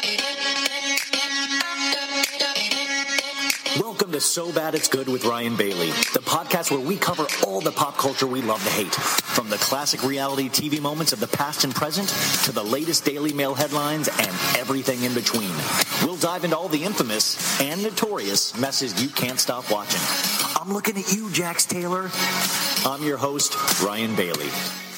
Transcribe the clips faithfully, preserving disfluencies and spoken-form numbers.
Welcome to So Bad It's Good with Ryan Bailey, the podcast where we cover all the pop culture we love to hate, from the classic reality T V moments of the past and present to the latest Daily Mail headlines and everything in between. We'll dive into all the infamous and notorious messes you can't stop watching. I'm looking at you, Jax Taylor. I'm your host, Ryan Bailey.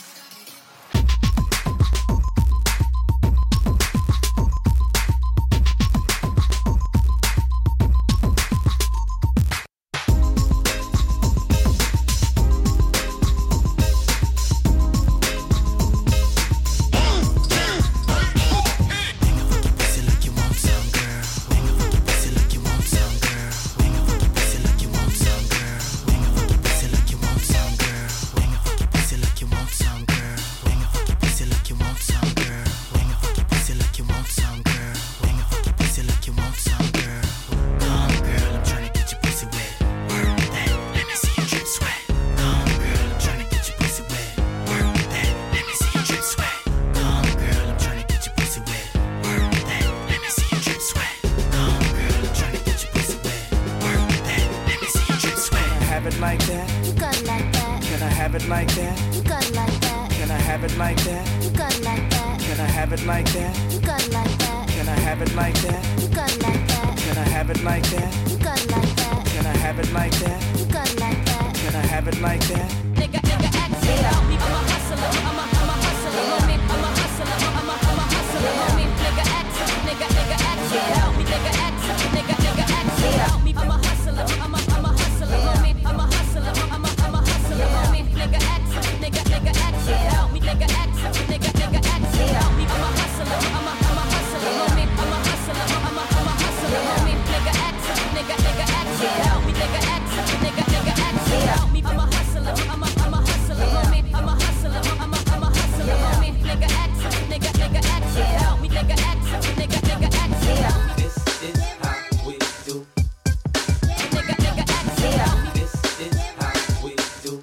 Like that? You got it like that. Can I have it like that? You got it like that. Can I have it like that? You got it like that. Can I have it like that? You got it like that. Can I have it like that? You got it like that. Can I have it like that? You got it like that. Can I have it like that? You got it like that. Can I have it like that? Nigga, nigga, act it out. I'm a hustler. I'm a, I'm a hustler. Homie, I'm a hustler. I'm a, I'm a hustler. Homie, nigga, act it. Nigga, nigga, act it out. Me, nigga, act it. Nigga, nigga, act it out. Me, I'm a hustler. I'm a, I'm a hustler. Homie, I'm a hustler. I'm a, I'm a hustler. Homie, nigga, act it. Nigga, nigga, act it out. Me, nigga, act it. Nigga, nigga, act it out. Me, I'm a hustler. I'm a, I'm a hustler. Homie, I'm a hustler. I'm a, I'm a hustler. Homie, nigga, act it. Nigga, nigga, act it out. Me, nigga, act it. Nigga, nigga, act it out. Me, I'm a hustler. I'm a, I'm a hustler. Homie, I'm a hustler. I'm a, I'm a hustler. Homie, nigga, act it. Nigga, nigga, act it out. Me, nigga, act it. Nigga, nigga, act it out. This is how we do. Nigga, nigga, act it out. This is how we do.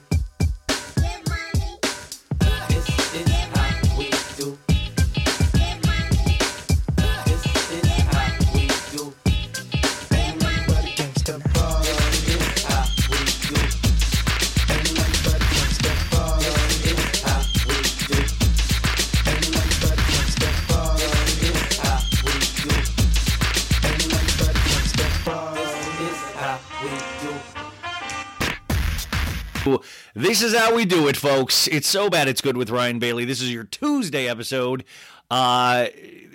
This is how we do. This is how we do. Ain't nothing but a gangsta ball. This is how we do. Ain't nothing but a gangsta ball. This is how we do. Ain't nothing but a gangsta ball. This is how we do. Ain't nothing but a gangsta ball. This is how we do. This is how we do it, folks. It's So Bad It's Good with Ryan Bailey. This is your Tuesday episode. Uh,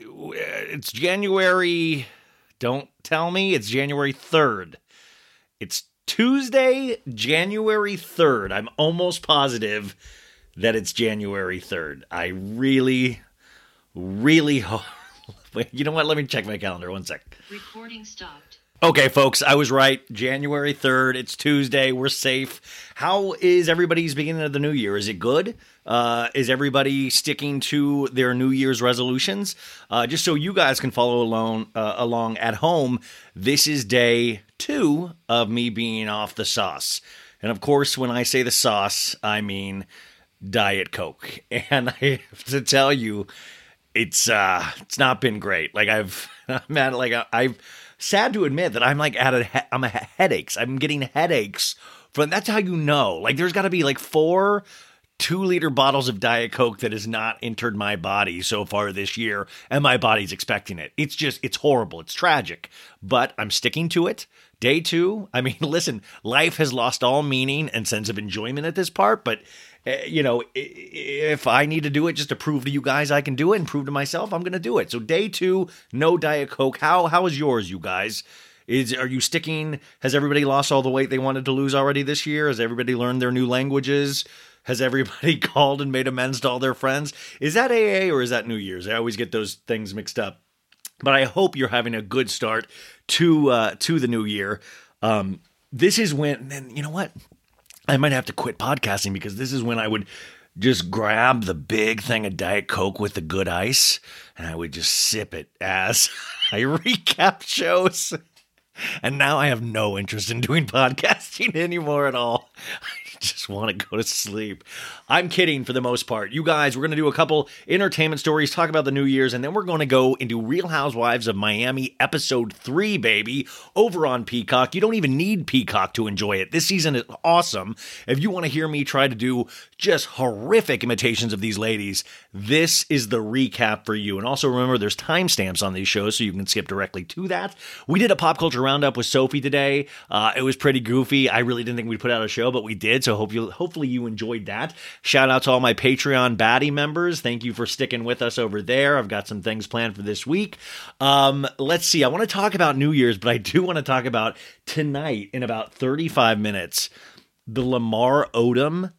it's January, don't tell me, it's January third. It's Tuesday, January third. I'm almost positive that it's January third. I really, really hope. Wait, you know what? Let me check my calendar. One sec. Recording stopped. Okay, folks, I was right. January third, it's Tuesday, we're safe. How is everybody's beginning of the new year? Is it good? Uh, is everybody sticking to their New Year's resolutions? Uh, just so you guys can follow along, uh, along at home, this is day two of me being off the sauce. And of course, when I say the sauce, I mean Diet Coke. And I have to tell you, it's uh, it's not been great. Like I've, I'm at like I've. Sad to admit that I'm like at a he- I'm a he- headaches. I'm getting headaches from. That's how you know. Like there's got to be like four two liter bottles of Diet Coke that has not entered my body so far this year, and my body's expecting it. It's just it's horrible. It's tragic, but I'm sticking to it. Day two. I mean, listen, life has lost all meaning and sense of enjoyment at this part, but. Uh, you know, if I need to do it just to prove to you guys I can do it and prove to myself, I'm going to do it. So day two, no Diet Coke. How how is yours, you guys? Is are you sticking? Has everybody lost all the weight they wanted to lose already this year? Has everybody learned their new languages? Has everybody called and made amends to all their friends? Is that A A or is that New Year's? I always get those things mixed up. But I hope you're having a good start to uh, to the new year. Um, this is when, and you know what? I might have to quit podcasting because this is when I would just grab the big thing of Diet Coke with the good ice and I would just sip it as I recap shows. And now I have no interest in doing podcasting anymore at all. I just just want to go to sleep. I'm kidding for the most part. You guys, we're going to do a couple entertainment stories, talk about the New Year's, and then we're going to go into Real Housewives of Miami episode three, baby, over on Peacock. You don't even need Peacock to enjoy it. This season is awesome. If you want to hear me try to do just horrific imitations of these ladies, this is the recap for you. And also remember, there's timestamps on these shows, so you can skip directly to that. We did a pop culture roundup with Sophie today. Uh, it was pretty goofy. I really didn't think we'd put out a show, but we did. So hope you, hopefully you enjoyed that. Shout out to all my Patreon baddie members. Thank you for sticking with us over there. I've got some things planned for this week. Um, let's see. I want to talk about New Year's, but I do want to talk about tonight in about thirty-five minutes, the Lamar Odom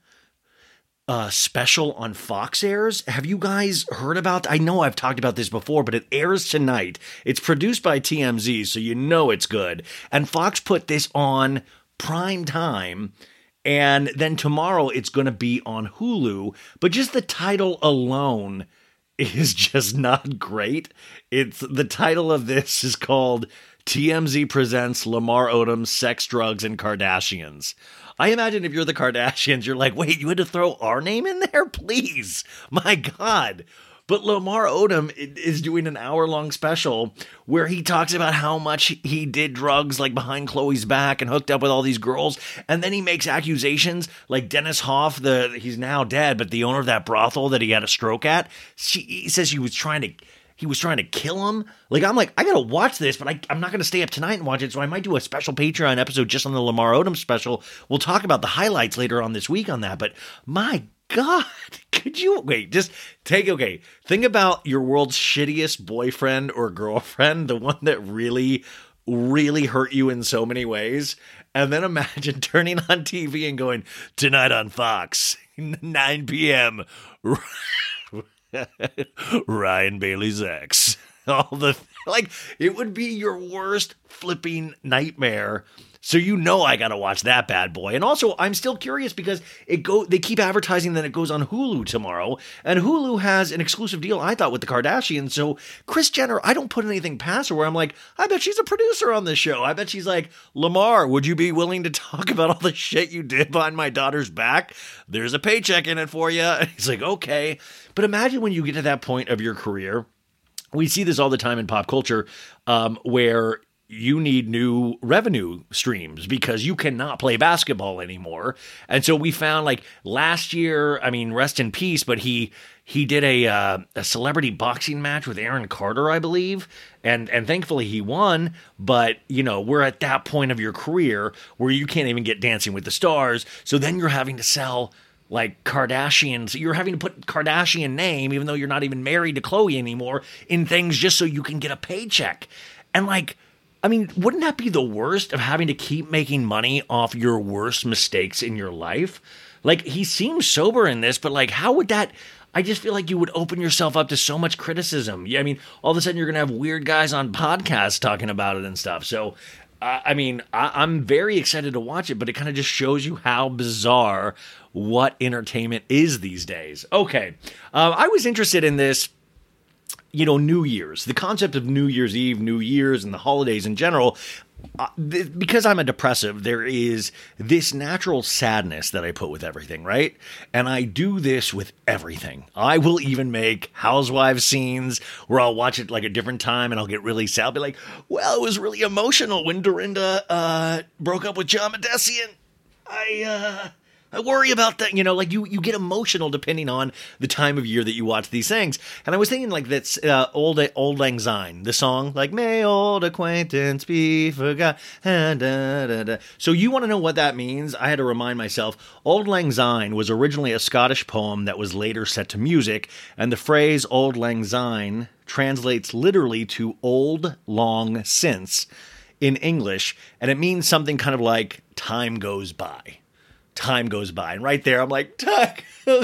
Uh, special on Fox airs. Have you guys heard about? I know I've talked about this before, but it airs tonight. It's produced by T M Z, so you know it's good. And Fox put this on prime time, and then tomorrow it's going to be on Hulu. But just the title alone is just not great. It's the title of this is called T M Z Presents Lamar Odom Sex, Drugs, and Kardashians. I imagine if you're the Kardashians, you're like, wait, you had to throw our name in there? Please. My God. But Lamar Odom is doing an hour-long special where he talks about how much he did drugs like behind Khloe's back and hooked up with all these girls. And then he makes accusations like Dennis Hoff, the he's now dead, but the owner of that brothel that he had a stroke at, she, he says he was trying to He was trying to kill him. Like, I'm like, I gotta watch this, but I, I'm not gonna stay up tonight and watch it, so I might do a special Patreon episode just on the Lamar Odom special. We'll talk about the highlights later on this week on that, but my God, could you, wait, just take, okay, think about your world's shittiest boyfriend or girlfriend, the one that really, really hurt you in so many ways, and then imagine turning on T V and going, tonight on Fox, nine p.m., Ryan Bailey's ex. All the like, it would be your worst flipping nightmare. So you know I gotta watch that bad boy. And also, I'm still curious because it go they keep advertising that it goes on Hulu tomorrow, and Hulu has an exclusive deal, I thought, with the Kardashians. So Kris Jenner, I don't put anything past her where I'm like, I bet she's a producer on this show. I bet she's like, Lamar, would you be willing to talk about all the shit you did behind my daughter's back? There's a paycheck in it for you. And he's like, okay. But imagine when you get to that point of your career. We see this all the time in pop culture, um, where you need new revenue streams because you cannot play basketball anymore. And so we found, like, last year, I mean, rest in peace, but he he did a uh, a celebrity boxing match with Aaron Carter, I believe, and and thankfully he won. But, you know, we're at that point of your career where you can't even get Dancing with the Stars. So then you're having to sell, like, Kardashians. You're having to put Kardashian name, even though you're not even married to Khloe anymore, in things just so you can get a paycheck. And, like, I mean, wouldn't that be the worst of having to keep making money off your worst mistakes in your life? Like, he seems sober in this, but, like, how would that... I just feel like you would open yourself up to so much criticism. Yeah, I mean, all of a sudden you're going to have weird guys on podcasts talking about it and stuff. So, uh, I mean, I, I'm very excited to watch it, but it kind of just shows you how bizarre what entertainment is these days. Okay, uh, I was interested in this, you know, New Year's, the concept of New Year's Eve, New Year's, and the holidays in general. Uh, th- because I'm a depressive, there is this natural sadness that I put with everything, right? And I do this with everything. I will even make housewives scenes where I'll watch it like a different time and I'll get really sad. I'll be like, well, it was really emotional when Dorinda uh, broke up with John Medesian. I, uh... I worry about that, you know, like you, you get emotional depending on the time of year that you watch these things. And I was thinking like that's uh, old Auld Lang Syne, the song, like, may old acquaintance be forgot. Da, da, da. So you want to know what that means? I had to remind myself, Auld Lang Syne was originally a Scottish poem that was later set to music. And the phrase Auld Lang Syne translates literally to old long since in English. And it means something kind of like time goes by. Time goes by, and right there, I'm like, time.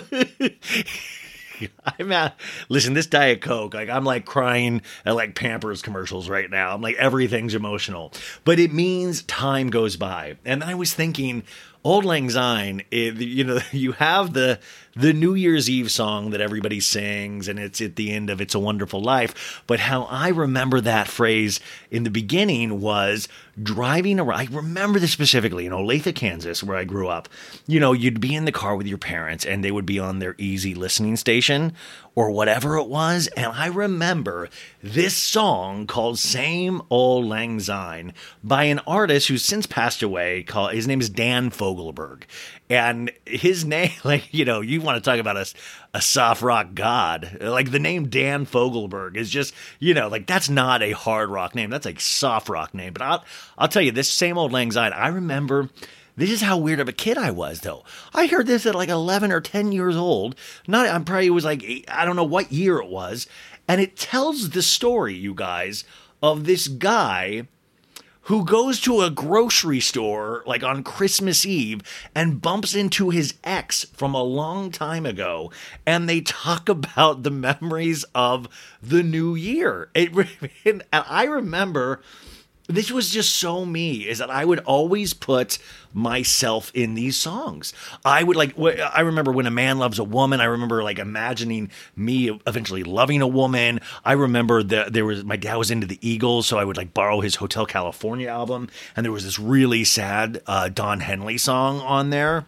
I'm at, listen, this Diet Coke, like, I'm like crying at like Pampers commercials right now. I'm like, everything's emotional, but it means time goes by. And I was thinking, Auld Lang Syne, it, you know, you have the the New Year's Eve song that everybody sings, and it's at the end of It's a Wonderful Life. But how I remember that phrase in the beginning was driving around. I remember this specifically in Olathe, Kansas, where I grew up. You know, you'd be in the car with your parents, and they would be on their easy listening station or whatever it was. And I remember this song called Same Auld Lang Syne by an artist who's since passed away. Called, his name is Dan Fogelberg. And his name, like, you know, you want to talk about a, a soft rock god. Like, the name Dan Fogelberg is just, you know, like, that's not a hard rock name. That's a soft rock name. But I'll, I'll tell you, this Same Auld Lang Syne, I remember, this is how weird of a kid I was, though. I heard this at like eleven or ten years old. Not, I'm probably, it was like, I don't know what year it was. And it tells the story, you guys, of this guy who goes to a grocery store like on Christmas Eve and bumps into his ex from a long time ago, and they talk about the memories of the new year. It, and I remember, this was just so me, is that I would always put myself in these songs. I would like, I remember When a Man Loves a Woman. I remember like imagining me eventually loving a woman. I remember that there was, my dad was into the Eagles, so I would like borrow his Hotel California album. And there was this really sad uh, Don Henley song on there.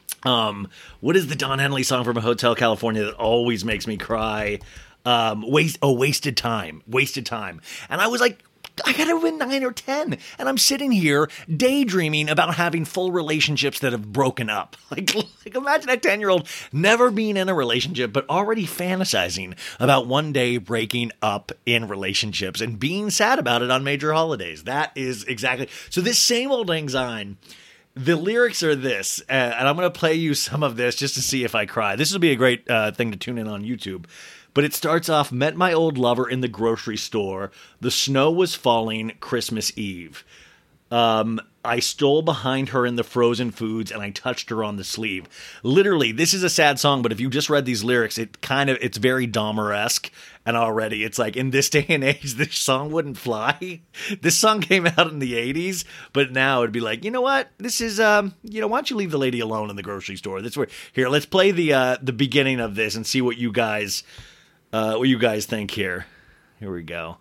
Um, what is the Don Henley song from Hotel California that always makes me cry? Um, waste, oh, Wasted Time, Wasted Time. And I was like, I gotta have been nine or ten, and I'm sitting here daydreaming about having full relationships that have broken up. Like, like imagine a ten-year-old never being in a relationship, but already fantasizing about one day breaking up in relationships and being sad about it on major holidays. That is exactly... So this Same Auld Lang Syne, the lyrics are this, uh, and I'm going to play you some of this just to see if I cry. This will be a great uh, thing to tune in on YouTube. But it starts off, met my old lover in the grocery store. The snow was falling Christmas Eve. Um, I stole behind her in the frozen foods and I touched her on the sleeve. Literally, this is a sad song, but if you just read these lyrics, it kind of, it's very Dahmer-esque. And already it's like, in this day and age, this song wouldn't fly. This song came out in the eighties, but now it'd be like, you know what? This is, um, you know, why don't you leave the lady alone in the grocery store? That's where, here, let's play the, uh, the beginning of this and see what you guys... Uh, what you guys think here? Here we go.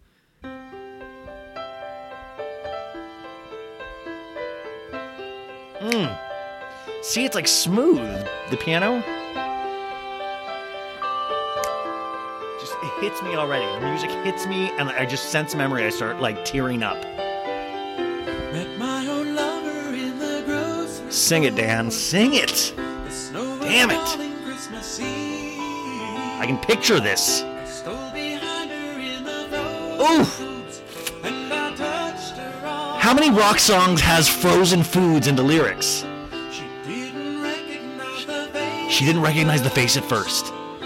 Mm. See, it's like smooth. The piano. Just, it hits me already. The music hits me, and I just sense memory. I start like tearing up. Met my own lover in the grocery Sing it, Dan. Sing it. Damn it. I can picture this. Ooh! How many rock songs has frozen foods in the lyrics? She didn't recognize the face at first.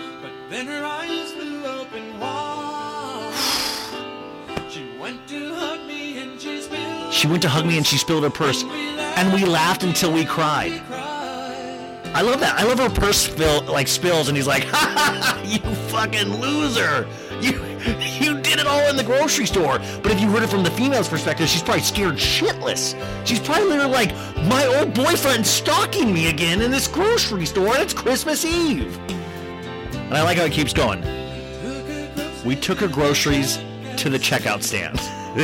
She went to hug me and she spilled her purse. And we laughed until we cried. I love that. I love her purse spill, like spills, and he's like, "Ha ha ha! You fucking loser! You, you did it all in the grocery store." But if you heard it from the female's perspective, she's probably scared shitless. She's probably literally like, "My old boyfriend's stalking me again in this grocery store, and it's Christmas Eve." And I like how it keeps going. We took her groceries to the checkout stand.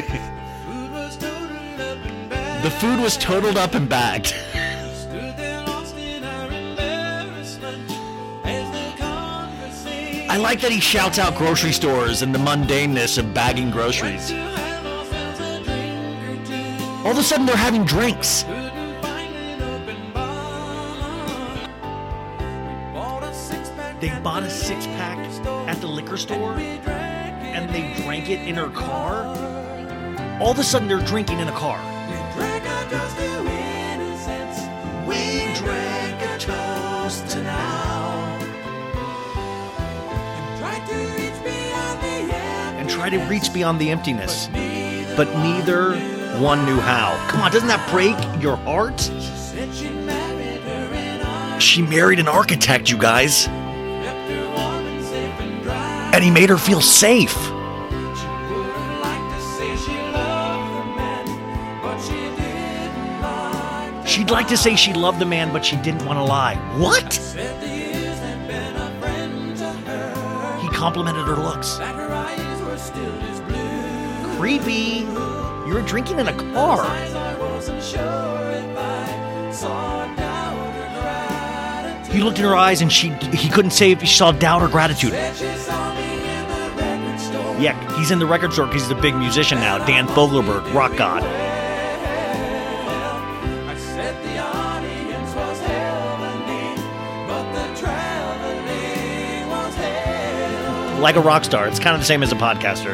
The food was totaled up and bagged. I like that he shouts out grocery stores and the mundaneness of bagging groceries. All of a sudden, they're having drinks. They bought a six-pack at the liquor store, and they drank it in her car. All of a sudden, they're drinking in a car. We drank a toast to now. And try to reach beyond the emptiness. But neither one knew how. Come on, doesn't that break your heart? She married an architect, you guys. And he made her feel safe. She'd like to say she loved the man, but she didn't want to lie. What? He complimented her looks. Creepy. You were drinking in a car. He looked in her eyes and she he couldn't say if she saw doubt or gratitude. Yeah, he's in the record store because he's a big musician now. Dan Fogelberg, rock god. Like a rock star. It's kind of the same as a podcaster.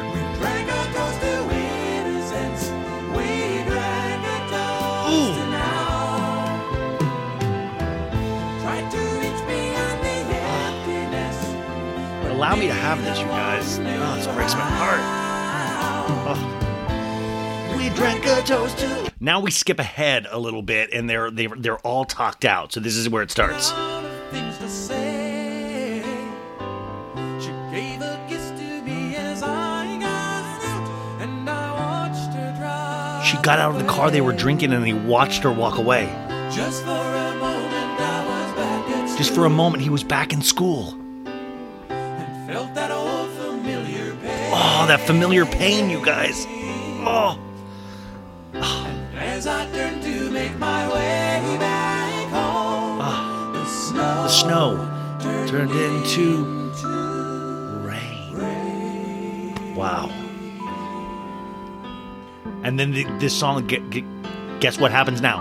Allow me to have this, you guys. Oh, this breaks my heart. Oh. We drank a toast to... Now we skip ahead a little bit, and they're they're they're all talked out. So this is where it starts. She got out of the car they were drinking, and he watched her walk away. Just for a moment, I was back at school. Just for a moment, he was back in school. And felt that old familiar pain. Oh, that familiar pain, you guys. Oh. Oh. As I turned to make my way back home, oh. the snow, the snow turned, turned into, into rain. rain. Wow. And then the, this song, get, get, guess what happens now?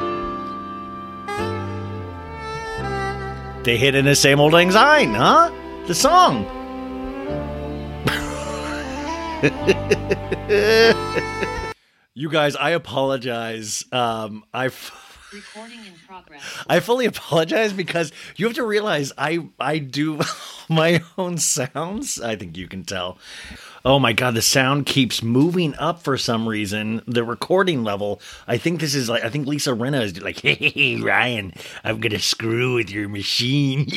They hit in the same old lang syne, huh? The song. You guys, I apologize. Um, I recording in progress. I fully apologize because you have to realize I I do my own sounds. I think you can tell. Oh my God, the sound keeps moving up for some reason. The recording level. I think this is like, I think Lisa Rinna is like, hey, Ryan, I'm going to screw with your machine.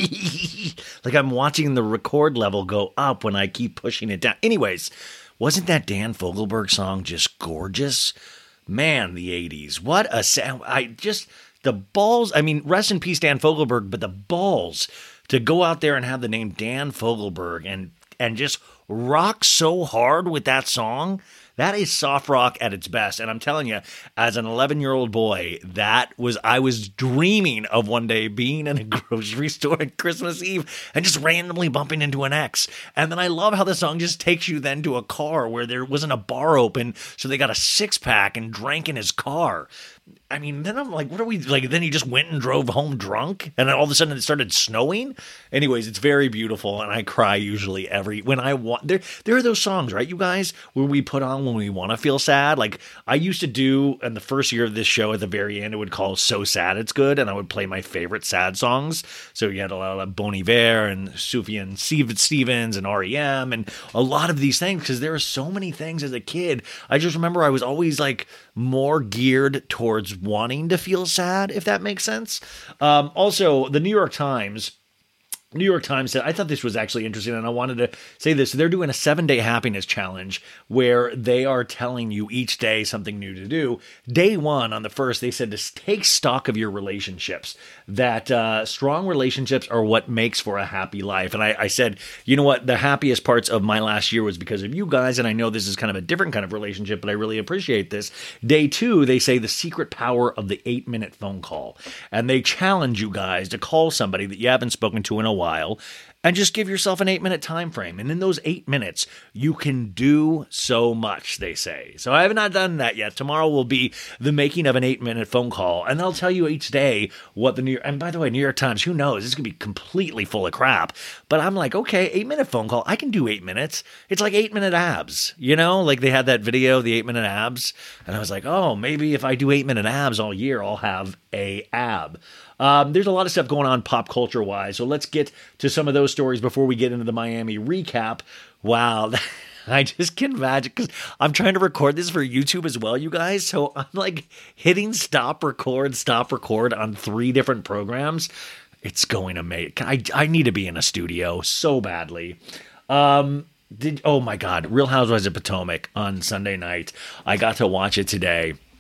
Like I'm watching the record level go up when I keep pushing it down. Anyways, wasn't that Dan Fogelberg song just gorgeous? Man, the eighties. What a sound. I just, the balls. I mean, rest in peace, Dan Fogelberg, but the balls to go out there and have the name Dan Fogelberg and and just rock so hard with that song. That is soft rock at its best. And I'm telling you, as an eleven-year-old boy, that was, I was dreaming of one day being in a grocery store on Christmas Eve and just randomly bumping into an ex. And then I love how the song just takes you then to a car where there wasn't a bar open, so they got a six-pack and drank in his car. I mean, then I'm like, what are we, like, then he just went and drove home drunk, and then all of a sudden it started snowing? Anyways, it's very beautiful, and I cry usually every, when I want, there, there are those songs, right, you guys, where we put on when we want to feel sad. Like, I used to do, in the first year of this show, at the very end, it would call So Sad It's Good, and I would play my favorite sad songs. So you had a lot of Bon Iver, and Sufjan Stevens, and R E M, and a lot of these things, because there are so many things as a kid. I just remember I was always, like, more geared towards wanting to feel sad, if that makes sense. Um, also, the New York Times, New York Times said, I thought this was actually interesting, and I wanted to say this. They're doing a seven-day happiness challenge where they are telling you each day something new to do. Day one, on the first, they said to take stock of your relationships, that uh, strong relationships are what makes for a happy life. And I, I said, you know what? The happiest parts of my last year was because of you guys, and I know this is kind of a different kind of relationship, but I really appreciate this. Day two, they say the secret power of the eight-minute phone call. And they challenge you guys to call somebody that you haven't spoken to in a while and just give yourself an eight minute time frame. And in those eight minutes, you can do so much, they say. So I have not done that yet. Tomorrow will be the making of an eight minute phone call. And they'll tell you each day what the New York, and by the way, New York Times, who knows? This could be completely full of crap. But I'm like, okay, eight minute phone call. I can do eight minutes. It's like eight minute abs, you know, like they had that video, the eight minute abs. And I was like, oh, maybe if I do eight minute abs all year, I'll have a ab. Um, there's a lot of stuff going on pop culture wise. So let's get to some of those stories before we get into the Miami recap. Wow. I just can imagine, because I'm trying to record this for YouTube as well, you guys. So I'm like hitting stop record, stop record on three different programs. It's going to make, I, I need to be in a studio so badly. Um, did, oh my God, Real Housewives of Potomac on Sunday night. I got to watch it today.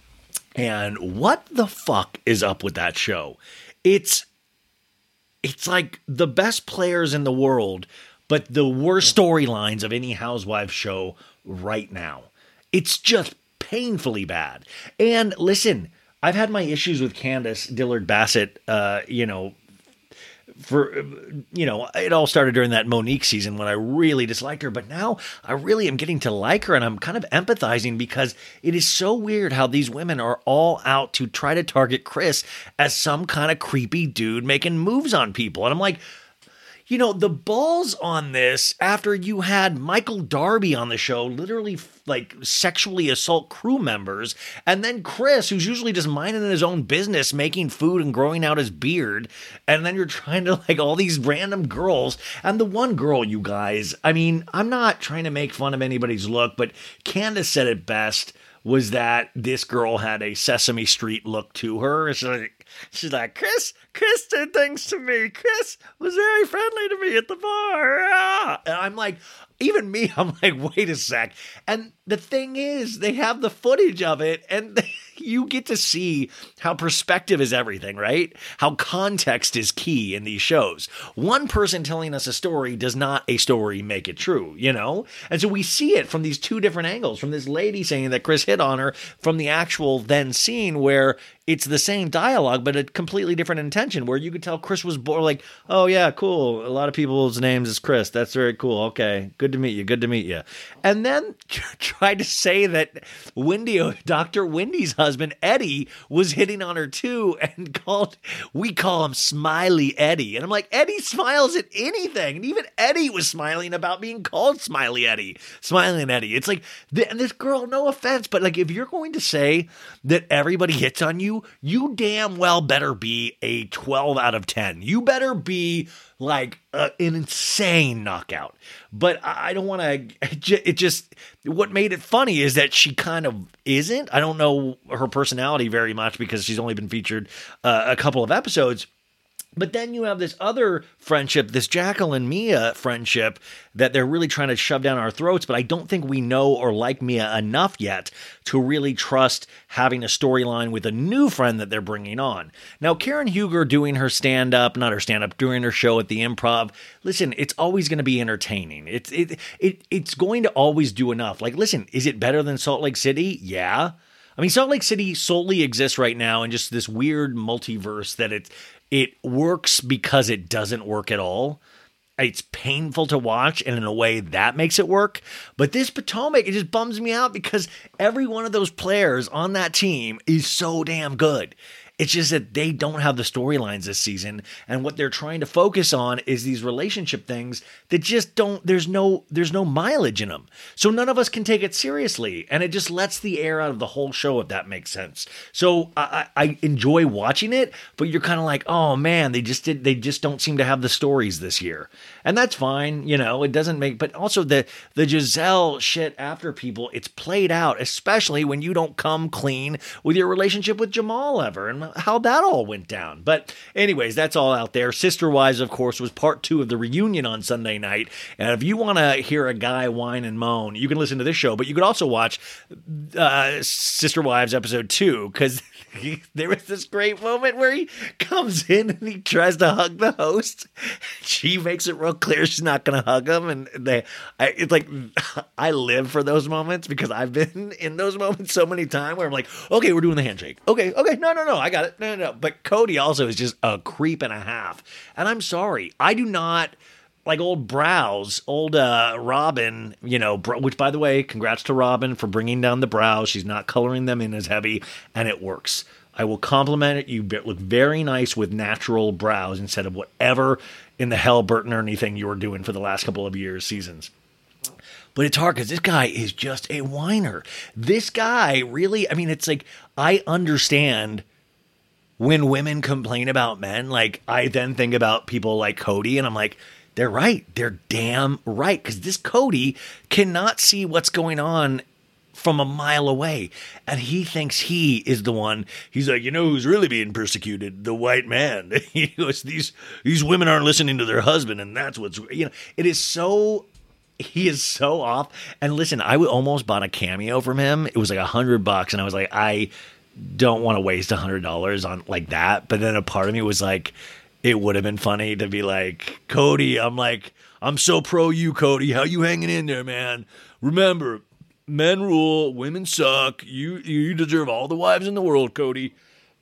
And what the fuck is up with that show? It's it's like the best players in the world, but the worst storylines of any Housewives show right now. It's just painfully bad. And listen, I've had my issues with Candace Dillard Bassett, uh, you know, for, you know, it all started during that Monique season when I really disliked her, but now I really am getting to like her, and I'm kind of empathizing because it is so weird how these women are all out to try to target Chris as some kind of creepy dude making moves on people. And I'm like, you know, the balls on this after you had Michael Darby on the show literally like sexually assault crew members, and then Chris, who's usually just minding his own business, making food and growing out his beard, and then you're trying to like all these random girls. And the one girl, you guys, I mean, I'm not trying to make fun of anybody's look, but Candace said it best, was that this girl had a Sesame Street look to her. She's like, she's like, Chris, Chris did things to me. Chris was very friendly to me at the bar. Ah. And I'm like, even me, I'm like, wait a sec. And the thing is, they have the footage of it, and they, you get to see how perspective is everything, right? How context is key in these shows. One person telling us a story does not a story make it true, you know? And so we see it from these two different angles, from this lady saying that Chris hit on her, from the actual then scene where it's the same dialogue, but a completely different intention, where you could tell Chris was bored, like, oh yeah, cool. A lot of people's names is Chris. That's very cool. Okay. Good to meet you. Good to meet you. And then tried to say that Wendy, Doctor Wendy's husband, Eddie, was hitting on her too, and called, we call him Smiley Eddie. And I'm like, Eddie smiles at anything. And even Eddie was smiling about being called Smiley Eddie. Smiling Eddie. It's like, and this girl, no offense, but like, if you're going to say that everybody hits on you, you damn well better be a twelve out of ten. You better be like uh, an insane knockout. But I don't want to, it just, what made it funny is that she kind of isn't. I don't know her personality very much because she's only been featured uh, a couple of episodes. But then you have this other friendship, this Jacqueline Mia friendship that they're really trying to shove down our throats. But I don't think we know or like Mia enough yet to really trust having a storyline with a new friend that they're bringing on. Now, Karen Huger doing her stand-up, not her stand-up, doing her show at the Improv. Listen, it's always going to be entertaining. It's it it it's going to always do enough. Like, listen, is it better than Salt Lake City? Yeah. I mean, Salt Lake City solely exists right now in just this weird multiverse that it's It works because it doesn't work at all. It's painful to watch, and in a way that makes it work. But this Potomac, it just bums me out because every one of those players on that team is so damn good. It's just that they don't have the storylines this season, and what they're trying to focus on is these relationship things that just don't, there's no there's no mileage in them. So none of us can take it seriously, and it just lets the air out of the whole show, if that makes sense. So I, I enjoy watching it, but you're kind of like, oh man, they just did, they just don't seem to have the stories this year. And that's fine, you know, it doesn't make, but also the, the Giselle shit after people, it's played out, especially when you don't come clean with your relationship with Jamal ever, and how that all went down. But anyways, that's all out there. Sister Wives, of course, was part two of the reunion on Sunday night. And if you want to hear a guy whine and moan, you can listen to this show, but you could also watch uh, Sister Wives episode two, because there was this great moment where he comes in and he tries to hug the host. She makes it real clear she's not going to hug him. And they, I, it's like, I live for those moments because I've been in those moments so many times where I'm like, okay, we're doing the handshake. Okay, okay, no, no, no, I got it. No, no, no. But Cody also is just a creep and a half. And I'm sorry, I do not like old brows, old uh, Robin, you know, which, by the way, congrats to Robin for bringing down the brows. She's not coloring them in as heavy, and it works. I will compliment it. You look very nice with natural brows instead of whatever in the hell Burton or anything you were doing for the last couple of years, seasons. But it's hard because this guy is just a whiner. This guy really, I mean, it's like, I understand when women complain about men. Like, I then think about people like Cody, and I'm like, they're right. They're damn right. Because this Cody cannot see what's going on from a mile away. And he thinks he is the one. He's like, you know who's really being persecuted? The white man. He goes, these, these women aren't listening to their husband. And that's what's, you know, it is so, he is so off. And listen, I almost bought a cameo from him. It was like a hundred bucks. And I was like, I don't want to waste a hundred dollars on like that. But then a part of me was like, it would have been funny to be like, Cody, I'm like, I'm so pro you, Cody. How you hanging in there, man? Remember, men rule, women suck. You you deserve all the wives in the world, Cody.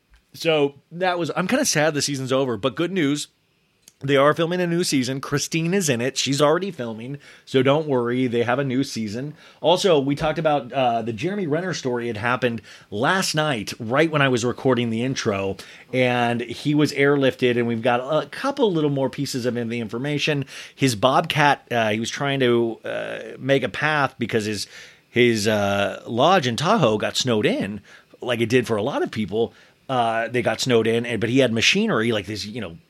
So that was, I'm kind of sad the season's over, but good news. They are filming a new season. Christine is in it. She's already filming, so don't worry. They have a new season. Also, we talked about uh, the Jeremy Renner story. Had happened last night, right when I was recording the intro, and he was airlifted, and we've got a couple little more pieces of the information. His Bobcat, uh, he was trying to uh, make a path because his, his uh, lodge in Tahoe got snowed in, like it did for a lot of people. Uh, they got snowed in, and but he had machinery, like this, you know,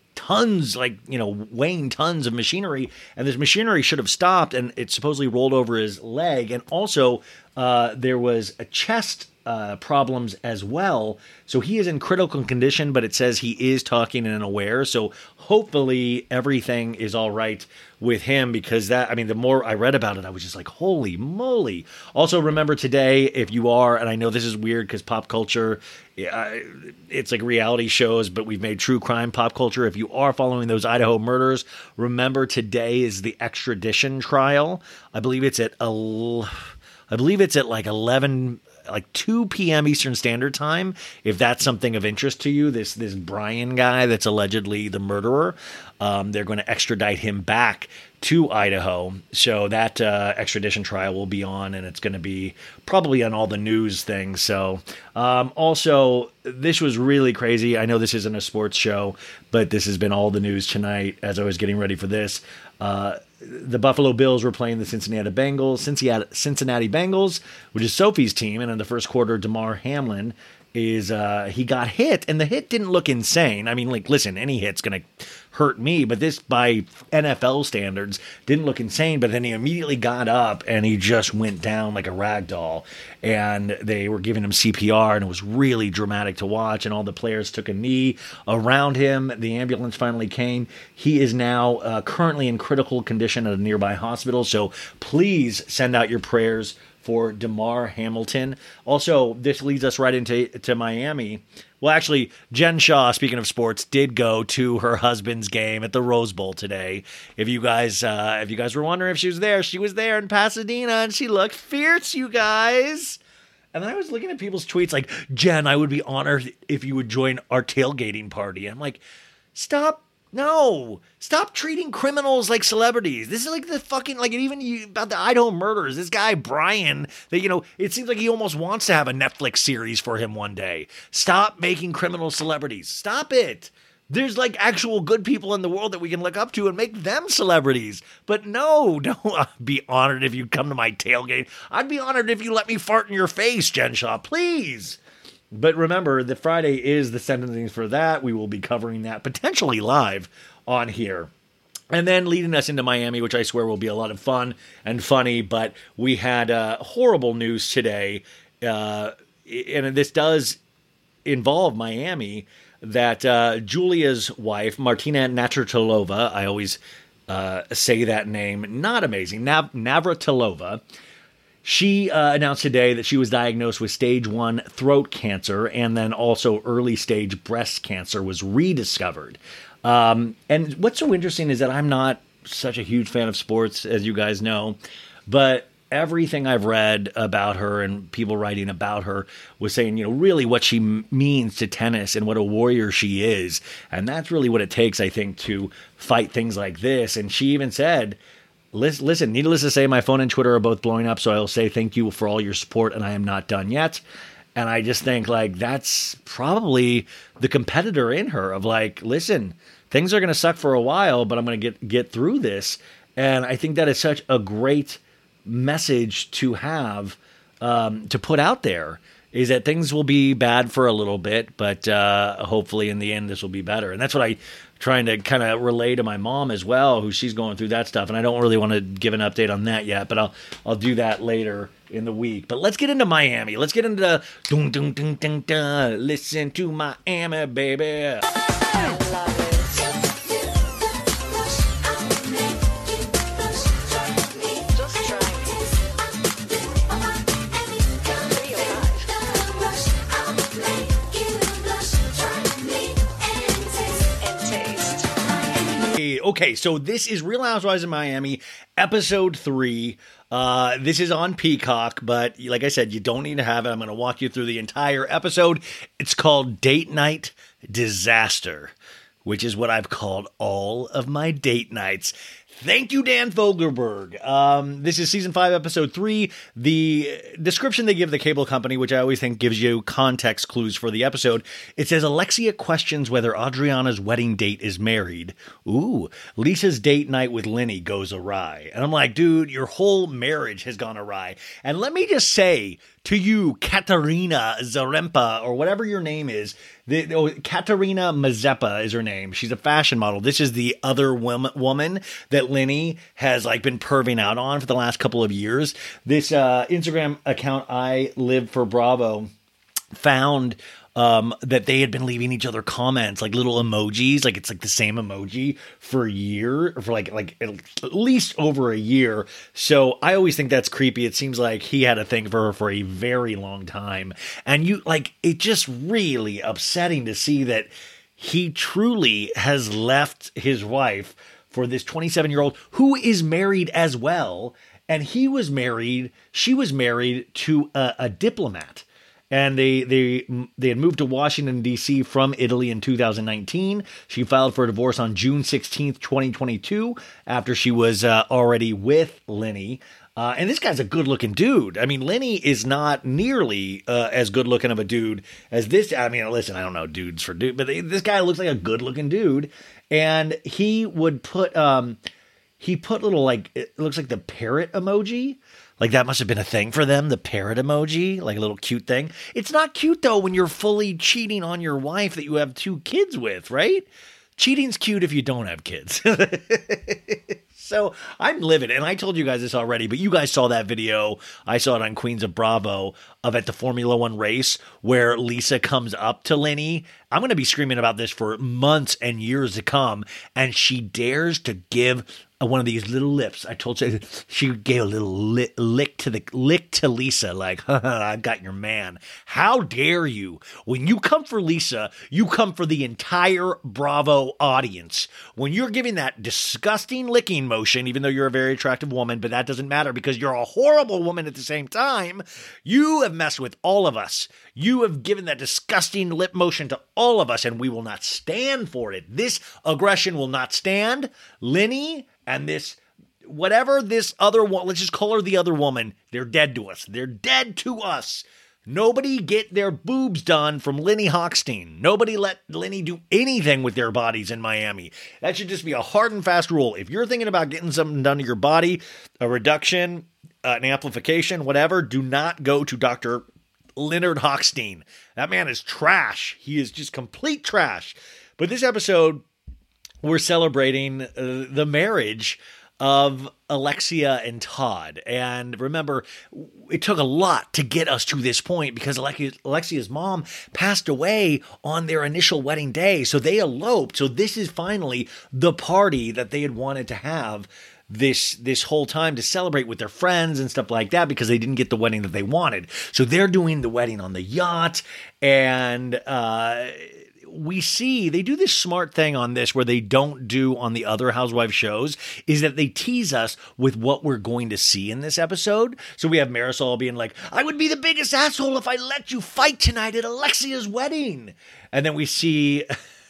tons, like, you know, weighing tons of machinery, and this machinery should have stopped, and it supposedly rolled over his leg. And also uh, there was a chest uh, problems as well. So he is in critical condition, but it says he is talking and aware. So hopefully everything is all right with him, because that, I mean, the more I read about it, I was just like, holy moly. Also, remember today, if you are, and I know this is weird because pop culture, uh, it's like reality shows, but we've made true crime pop culture. If you are following those Idaho murders, remember today is the extradition trial. I believe it's at, uh, I believe it's at like eleven, like two p.m. Eastern Standard Time, if that's something of interest to you. This this Brian guy that's allegedly the murderer, um, they're going to extradite him back to Idaho. So that uh, extradition trial will be on, and it's going to be probably on all the news things. So um, also, this was really crazy. I know this isn't a sports show, but this has been all the news tonight as I was getting ready for this. Uh, the Buffalo Bills were playing the Cincinnati Bengals, Cincinnati, Cincinnati Bengals, which is Sophie's team. And in the first quarter, Damar Hamlin is, uh, he got hit, and the hit didn't look insane. I mean, like, listen, any hit's going to hurt me, but this, by N F L standards, didn't look insane. But then he immediately got up, and he just went down like a rag doll. And they were giving him C P R, and it was really dramatic to watch. And all the players took a knee around him. The ambulance finally came. He is now uh, currently in critical condition at a nearby hospital. So please send out your prayers for Damar Hamilton. Also, this leads us right into to Miami. Well, actually, Jen Shaw, speaking of sports, did go to her husband's game at the Rose Bowl today. If you guys, uh, if you guys were wondering if she was there, she was there in Pasadena, and she looked fierce, you guys. And then I was looking at people's tweets like, Jen, I would be honored if you would join our tailgating party. And I'm like, stop. No, stop treating criminals like celebrities. This is like the fucking, like, even you, about the Idaho murders. This guy, Brian, that, you know, it seems like he almost wants to have a Netflix series for him one day. Stop making criminals celebrities. Stop it. There's like actual good people in the world that we can look up to and make them celebrities. But no, don't I'd be honored if you come to my tailgate. I'd be honored if you let me fart in your face, Jen Shaw, please. But remember, the Friday is the sentencing for that. We will be covering that potentially live on here. And then leading us into Miami, which I swear will be a lot of fun and funny. But we had uh, horrible news today. Uh, and this does involve Miami, that uh, Julia's wife, Martina Navratilova, I always uh, say that name, not amazing, Nav- Navratilova, She uh, announced today that she was diagnosed with stage one throat cancer, and then also early stage breast cancer was rediscovered. Um, and what's so interesting is that I'm not such a huge fan of sports, as you guys know, but everything I've read about her and people writing about her was saying, you know, really what she m- means to tennis and what a warrior she is. And that's really what it takes, I think, to fight things like this. And she even said, listen, needless to say, my phone and Twitter are both blowing up, so I'll say thank you for all your support, and I am not done yet. And I just think, like, that's probably the competitor in her of, like, listen, things are going to suck for a while, but I'm going to get get through this. And I think that is such a great message to have, um, to put out there, is that things will be bad for a little bit, but uh, hopefully in the end this will be better. And that's what I trying to kind of relay to my mom as well, who she's going through that stuff. And I don't really want to give an update on that yet, but I'll I'll do that later in the week. But let's get into Miami. Let's get into dun, dun, dun, dun, dun. Listen to Miami, baby. I love it. Just try me. Three oh five. Okay, so this is Real Housewives of Miami, episode three. Uh, this is on Peacock, but like I said, you don't need to have it. I'm going to walk you through the entire episode. It's called Date Night Disaster, which is what I've called all of my date nights. Thank you, Dan Fogelberg. Um, this is season five, episode three. The description they give the cable company, which I always think gives you context clues for the episode, it says Alexia questions whether Adriana's wedding date is married. Ooh, Lisa's date night with Lenny goes awry. And I'm like, dude, your whole marriage has gone awry. And let me just say to you, Katarina Zarempa, or whatever your name is, the, oh, Katarina Mazeppa is her name. She's a fashion model. This is the other woman, woman that Lenny has like been perving out on for the last couple of years. This uh, Instagram account, I Live for Bravo, found um, that they had been leaving each other comments, like little emojis, like it's like the same emoji for a year, for like like at least over a year. So I always think that's creepy. It seems like he had a thing for her for a very long time. And you like, it just really upsetting to see that he truly has left his wife for this twenty-seven-year-old who is married as well. And he was married, she was married to a, a diplomat. And they they they had moved to Washington, D C from Italy in two thousand nineteen. She filed for a divorce on June sixteenth, twenty twenty-two, after she was uh, already with Lenny. Uh, and this guy's a good-looking dude. I mean, Lenny is not nearly uh, as good-looking of a dude as this. I mean, listen, I don't know dudes for dude, but this guy looks like a good-looking dude. And he would put, um, he put little, like, it looks like the parrot emoji. Like that must have been a thing for them, the parrot emoji, like a little cute thing. It's not cute, though, when you're fully cheating on your wife that you have two kids with, right? Cheating's cute if you don't have kids. So I'm livid, and I told you guys this already, but you guys saw that video. I saw it on Queens of Bravo of at the Formula One race where Lisa comes up to Lenny. I'm going to be screaming about this for months and years to come, and she dares to give one of these little lips. I told you, she gave a little lick, lick to the lick to Lisa, like, I got your man. How dare you? When you come for Lisa, you come for the entire Bravo audience. When you're giving that disgusting licking motion, even though you're a very attractive woman, but that doesn't matter because you're a horrible woman at the same time, you have messed with all of us. You have given that disgusting lip motion to all of us, and we will not stand for it. This aggression will not stand. Lenny and this, whatever this other one, let's just call her the other woman, they're dead to us. They're dead to us. Nobody get their boobs done from Lenny Hochstein. Nobody let Lenny do anything with their bodies in Miami. That should just be a hard and fast rule. If you're thinking about getting something done to your body, a reduction, uh, an amplification, whatever, do not go to Doctor Leonard Hochstein. That man is trash. He is just complete trash. But this episode, we're celebrating uh, the marriage of Alexia and Todd. And remember, it took a lot to get us to this point because Alexia, Alexia's mom passed away on their initial wedding day. So they eloped. So this is finally the party that they had wanted to have this this whole time to celebrate with their friends and stuff like that because they didn't get the wedding that they wanted. So they're doing the wedding on the yacht, and uh we see they do this smart thing on this where they don't do on the other housewife shows is that they tease us with what we're going to see in this episode. So we have Marisol being like, I would be the biggest asshole if I let you fight tonight at Alexia's wedding. And then we see...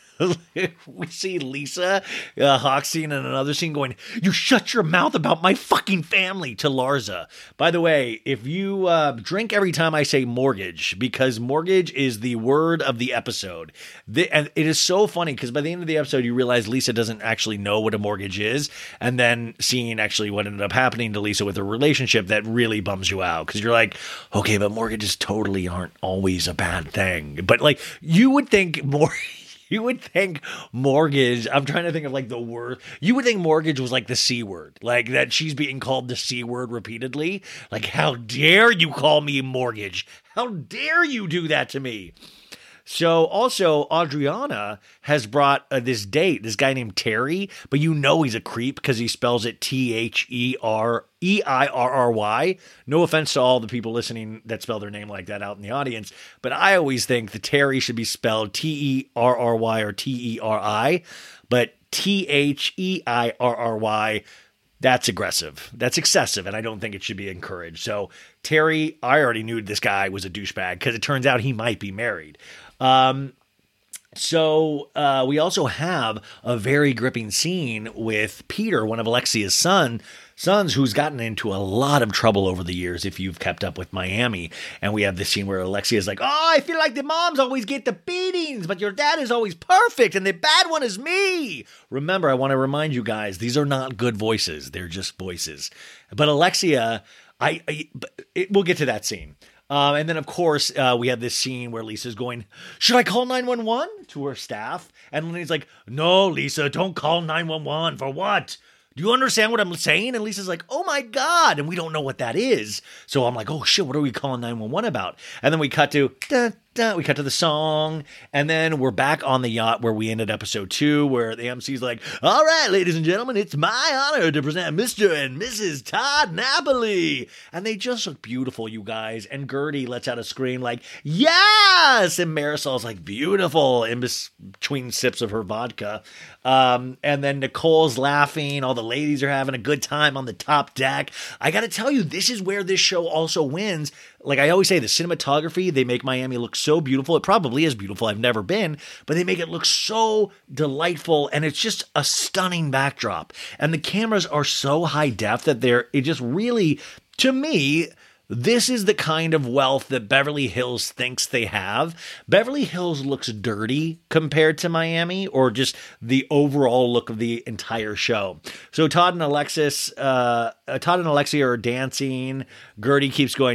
we see Lisa uh, Hochstein in another scene going, you shut your mouth about my fucking family to Larsa. By the way, if you uh, drink every time I say mortgage, because mortgage is the word of the episode. The, and it is so funny because by the end of the episode, you realize Lisa doesn't actually know what a mortgage is. And then seeing actually what ended up happening to Lisa with her relationship, that really bums you out because you're like, okay, but mortgages totally aren't always a bad thing. But like, you would think more... You would think mortgage, I'm trying to think of like the word, you would think mortgage was like the C word, like that she's being called the C word repeatedly. Like, how dare you call me mortgage? How dare you do that to me? So also Adriana has brought uh, this date, this guy named Terry, but you know he's a creep because he spells it T H E R E I R R Y. No offense to all the people listening that spell their name like that out in the audience, but I always think the Terry should be spelled T E R R Y or T E R I, but T H E I R R Y, that's aggressive. That's excessive, and I don't think it should be encouraged. So Terry, I already knew this guy was a douchebag because it turns out he might be married. Um, so uh, we also have a very gripping scene with Peter, one of Alexia's son, sons, who's gotten into a lot of trouble over the years, if you've kept up with Miami. And we have this scene where Alexia's like, oh, I feel like the moms always get the beatings, but your dad is always perfect, and the bad one is me. Remember, I want to remind you guys, these are not good voices. They're just voices. But Alexia, I, I it, we'll get to that scene. Um, and then, of course, uh, we have this scene where Lisa's going, should I call nine one one to her staff? And Lenny's like, no, Lisa, don't call nine one one. For what? Do you understand what I'm saying? And Lisa's like, oh my God. And we don't know what that is. So I'm like, oh shit, what are we calling nine one one about? And then we cut to, da, da, we cut to the song. And then we're back on the yacht where we ended episode two, where the M C's like, all right, ladies and gentlemen, it's my honor to present Mister and Missus Todd Napoli. And they just look beautiful, you guys. And Gertie lets out a scream like, yes! And Marisol's like, beautiful, in between sips of her vodka. Um, and then Nicole's laughing. All the ladies are having a good time on the top deck. I got to tell you, this is where this show also wins. Like I always say, the cinematography, they make Miami look so beautiful. It probably is beautiful. I've never been, but they make it look so delightful. And it's just a stunning backdrop. And the cameras are so high def that they're, it just really, to me, this is the kind of wealth that Beverly Hills thinks they have. Beverly Hills looks dirty compared to Miami, or just the overall look of the entire show. So Todd and Alexis, uh, Todd and Alexia are dancing. Gertie keeps going,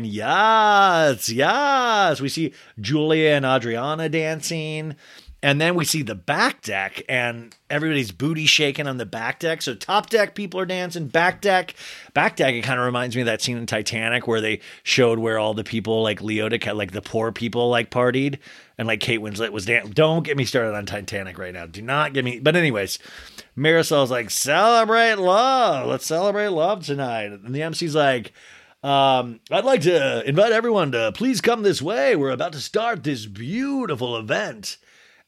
yes, yes. We see Julia and Adriana dancing. And then we see the back deck, and everybody's booty shaking on the back deck. So top deck, people are dancing. Back deck, back deck, it kind of reminds me of that scene in Titanic where they showed where all the people like Leota, like the poor people, like partied, and like Kate Winslet was dancing. Don't get me started on Titanic right now. Do not get me. But anyways, Marisol's like, celebrate love. Let's celebrate love tonight. And the M C's like, Um, I'd like to invite everyone to please come this way. We're about to start this beautiful event.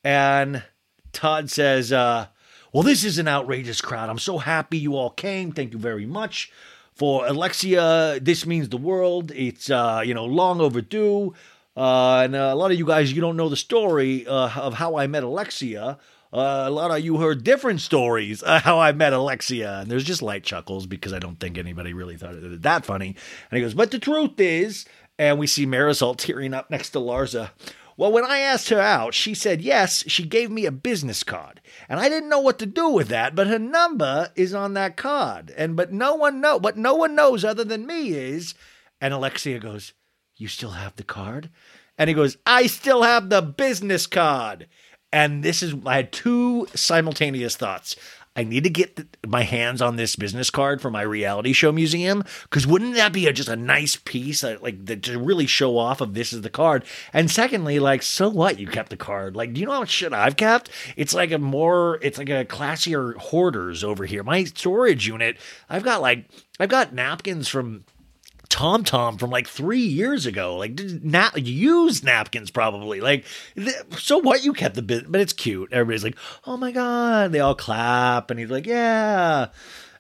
And Todd says, uh, well, this is an outrageous crowd. I'm so happy you all came. Thank you very much. For Alexia, this means the world. It's, uh, you know, long overdue. Uh, and uh, a lot of you guys, you don't know the story uh, of how I met Alexia. Uh, a lot of you heard different stories uh, how I met Alexia. And there's just light chuckles because I don't think anybody really thought it was that funny. And he goes, but the truth is, and we see Marisol tearing up next to Larsa. Well, when I asked her out, she said yes, she gave me a business card. And I didn't know what to do with that, but her number is on that card. And but no one know what no one knows other than me is. And Alexia goes, you still have the card? And he goes, I still have the business card. And this is, I had two simultaneous thoughts. I need to get the, my hands on this business card for my reality show museum, because wouldn't that be a, just a nice piece, uh, like the, to really show off of this is the card? And secondly, like, so what? You kept the card. Like, do you know how much shit I've kept? It's like a more, it's like a classier hoarders over here. My storage unit, I've got like, I've got napkins from Tom Tom from like three years ago, like na- used napkins probably. Like, th- so what? You kept the bit, but it's cute. Everybody's like, oh my God. They all clap, and he's like, yeah.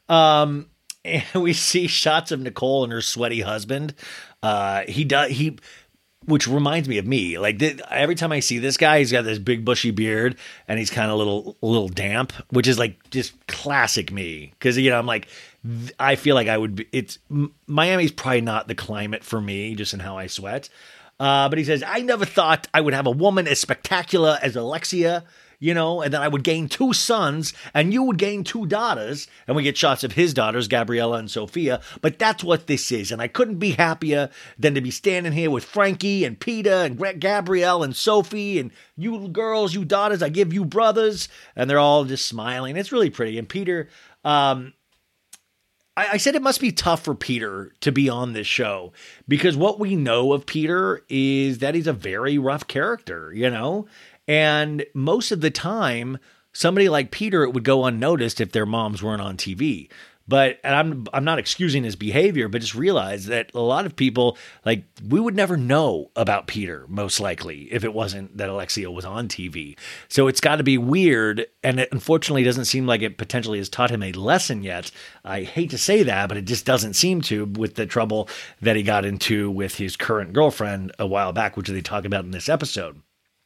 Um, and we see shots of Nicole and her sweaty husband. Uh, he does he. Which reminds me of me. Like th- every time I see this guy, he's got this big bushy beard and he's kind of a little, a little damp, which is like just classic me. Cause you know, I'm like, th- I feel like I would be, it's M- Miami's probably not the climate for me just in how I sweat. Uh, but he says, I never thought I would have a woman as spectacular as Alexia, you know, and then I would gain two sons and you would gain two daughters. And we get shots of his daughters, Gabriella and Sophia. But that's what this is. And I couldn't be happier than to be standing here with Frankie and Peter and Gabrielle and Sophie and you girls, you daughters, I give you brothers. And they're all just smiling. It's really pretty. And Peter, um, I, I said it must be tough for Peter to be on this show because what we know of Peter is that he's a very rough character, you know? And most of the time, somebody like Peter, it would go unnoticed if their moms weren't on T V. But, and I'm I'm not excusing his behavior, but just realize that a lot of people, like, we would never know about Peter, most likely, if it wasn't that Alexia was on T V. So it's got to be weird, and it unfortunately doesn't seem like it potentially has taught him a lesson yet. I hate to say that, but it just doesn't seem to, with the trouble that he got into with his current girlfriend a while back, which they talk about in this episode.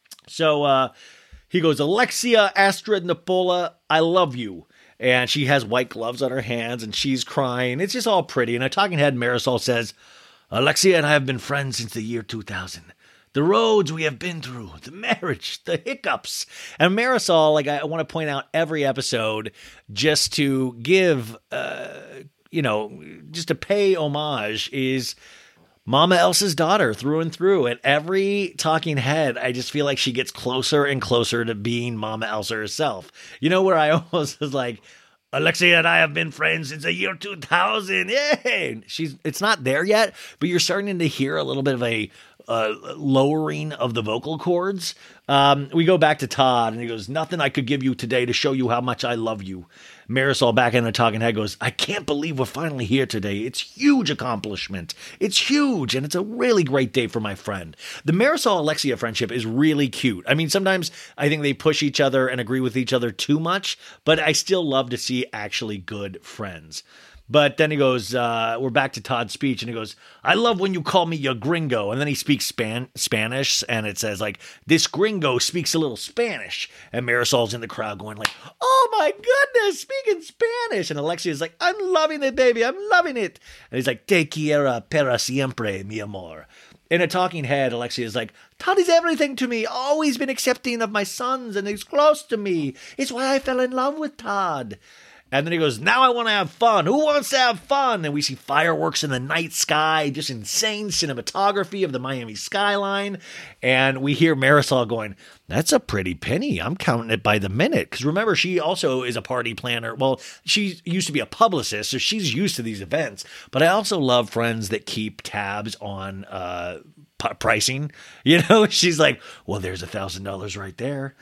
So uh, he goes, Alexia, Astrid, Napola, I love you. And she has white gloves on her hands, and she's crying. It's just all pretty. And a talking head, Marisol, says, Alexia and I have been friends since the year two thousand. The roads we have been through, the marriage, the hiccups. And Marisol, like I want to point out every episode, just to give, uh, you know, just to pay homage, is Mama Elsa's daughter through and through. At every talking head, I just feel like she gets closer and closer to being Mama Elsa herself. You know, where I almost was like, Alexia and I have been friends since the year two thousand. Yay! She's, it's not there yet, but you're starting to hear a little bit of a uh, lowering of the vocal cords. Um, we go back to Todd, and he goes, nothing I could give you today to show you how much I love you. Marisol back in the talking head goes, I can't believe we're finally here today. It's huge accomplishment. It's huge, and it's a really great day for my friend. The Marisol-Alexia friendship is really cute. I mean, sometimes I think they push each other and agree with each other too much, but I still love to see actually good friends. But then he goes, uh, we're back to Todd's speech, and he goes, I love when you call me your gringo. And then he speaks Span- Spanish, and it says, like, this gringo speaks a little Spanish. And Marisol's in the crowd going like, oh my goodness, speaking Spanish. And Alexia's like, I'm loving it, baby, I'm loving it. And he's like, te quiero para siempre, mi amor. In a talking head, Alexia is like, Todd is everything to me, always been accepting of my sons, and he's close to me. It's why I fell in love with Todd. And then he goes, now I want to have fun. Who wants to have fun? And we see fireworks in the night sky, just insane cinematography of the Miami skyline. And we hear Marisol going, that's a pretty penny. I'm counting it by the minute. Because remember, she also is a party planner. Well, she used to be a publicist, so she's used to these events. But I also love friends that keep tabs on uh, p- pricing. You know, she's like, well, there's a thousand dollars right there.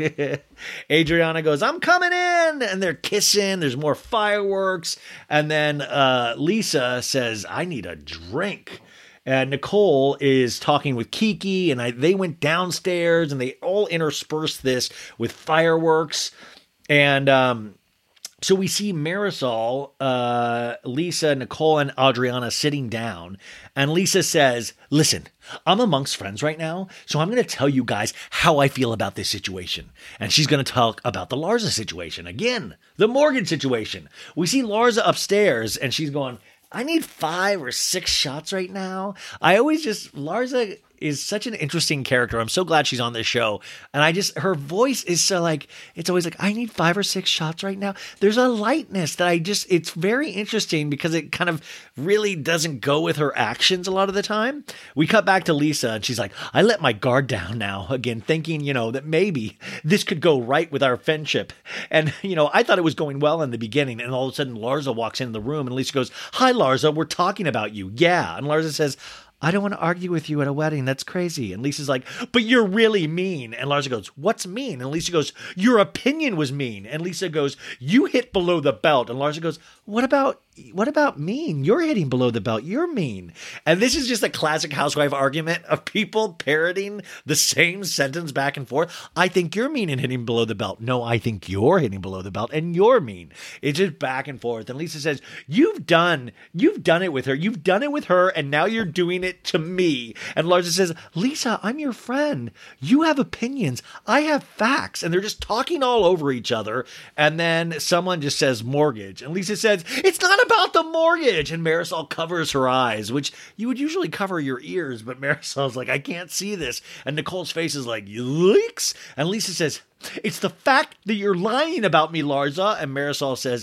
Adriana goes, I'm coming in. And they're kissing. There's more fireworks. And then uh, Lisa says, I need a drink. And Nicole is talking with Kiki, and I, they went downstairs, and they all interspersed this with fireworks. And um, so we see Marisol, uh, Lisa, Nicole, and Adriana sitting down. And Lisa says, listen, I'm amongst friends right now, so I'm going to tell you guys how I feel about this situation. And she's going to talk about the Larsa situation. Again, the Morgan situation. We see Larsa upstairs, and she's going, I need five or six shots right now. I always just, Larsa is such an interesting character. I'm so glad she's on this show. And I just, her voice is so like, it's always like, I need five or six shots right now. There's a lightness that I just, it's very interesting because it kind of really doesn't go with her actions a lot of the time. We cut back to Lisa, and she's like, I let my guard down now, again, thinking, you know, that maybe this could go right with our friendship. And, you know, I thought it was going well in the beginning, and all of a sudden Larsa walks in the room, and Lisa goes, hi, Larsa, we're talking about you. Yeah. And Larsa says, I don't want to argue with you at a wedding. That's crazy. And Lisa's like, but you're really mean. And Larsa goes, what's mean? And Lisa goes, your opinion was mean. And Lisa goes, you hit below the belt. And Larsa goes, what about what about mean? You're hitting below the belt. You're mean. And this is just a classic housewife argument of people parroting the same sentence back and forth. I think you're mean and hitting below the belt. No, I think you're hitting below the belt and you're mean. It's just back and forth. And Lisa says, you've done, you've done it with her. You've done it with her, and now you're doing it to me. And Larsa says, Lisa, I'm your friend. You have opinions. I have facts. And they're just talking all over each other. And then someone just says mortgage. And Lisa says, it's not about the mortgage. And Marisol covers her eyes, which you would usually cover your ears, but Marisol's like, I can't see this. And Nicole's face is like, yikes. And Lisa says, it's the fact that you're lying about me, Larsa. And Marisol says,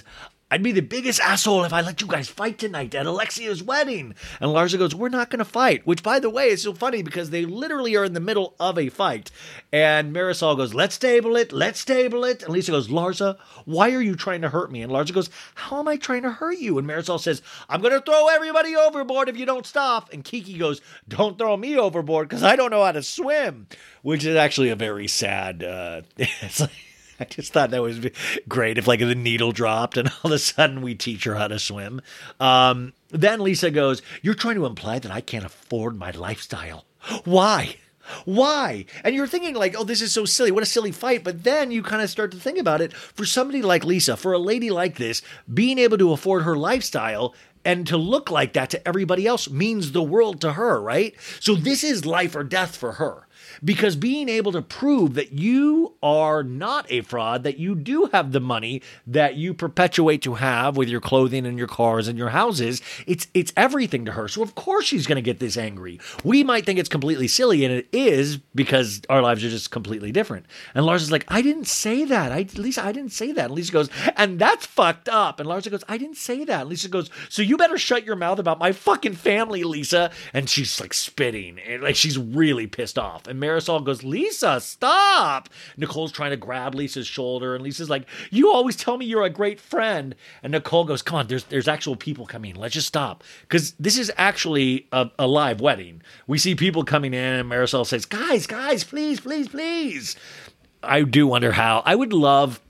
I'd be the biggest asshole if I let you guys fight tonight at Alexia's wedding. And Larsa goes, we're not going to fight. Which, by the way, is so funny because they literally are in the middle of a fight. And Marisol goes, let's table it. Let's table it. And Lisa goes, Larsa, why are you trying to hurt me? And Larsa goes, how am I trying to hurt you? And Marisol says, I'm going to throw everybody overboard if you don't stop. And Kiki goes, don't throw me overboard because I don't know how to swim. Which is actually a very sad, uh, it's like, I just thought that was great if like the needle dropped and all of a sudden we teach her how to swim. Um, then Lisa goes, you're trying to imply that I can't afford my lifestyle. Why? Why? And you're thinking like, oh, this is so silly. What a silly fight. But then you kind of start to think about it. For somebody like Lisa, for a lady like this, being able to afford her lifestyle and to look like that to everybody else means the world to her, right? So this is life or death for her. Because being able to prove that you are not a fraud, that you do have the money that you perpetuate to have with your clothing and your cars and your houses, it's it's everything to her. So of course she's going to get this angry. We might think it's completely silly, and it is because our lives are just completely different. And Larsa's like, I didn't say that. I, Lisa, I didn't say that. And Lisa goes, and that's fucked up. And Larsa goes, I didn't say that. And Lisa goes, so you better shut your mouth about my fucking family, Lisa. And she's like spitting, and like she's really pissed off. And Marisol goes, Lisa, stop. Nicole's trying to grab Lisa's shoulder, and Lisa's like, you always tell me you're a great friend. And Nicole goes, come on, there's there's actual people coming. Let's just stop. Because this is actually a, a live wedding. We see people coming in, and Marisol says, guys, guys, please, please, please. I do wonder how. I would love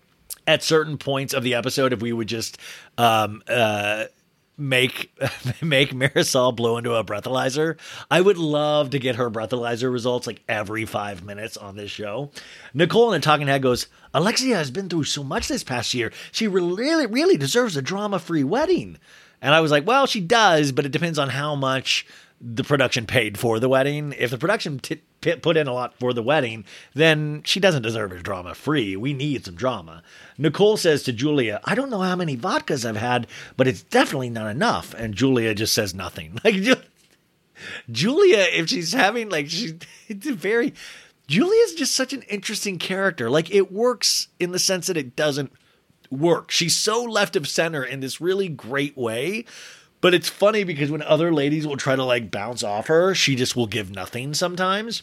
at certain points of the episode if we would just um uh make make Marisol blow into a breathalyzer. I would love to get her breathalyzer results like every five minutes on this show. Nicole in the talking head goes, Alexia has been through so much this past year. She really, really deserves a drama-free wedding. And I was like, well, she does, but it depends on how much the production paid for the wedding. If the production t- p- put in a lot for the wedding, then she doesn't deserve a drama-free. We need some drama. Nicole says to Julia, I don't know how many vodkas I've had, but it's definitely not enough. And Julia just says nothing. Like Ju- Julia, if she's having like, she's it's a very, Julia's just such an interesting character. Like it works in the sense that it doesn't work. She's so left of center in this really great way. But it's funny because when other ladies will try to like bounce off her, she just will give nothing sometimes.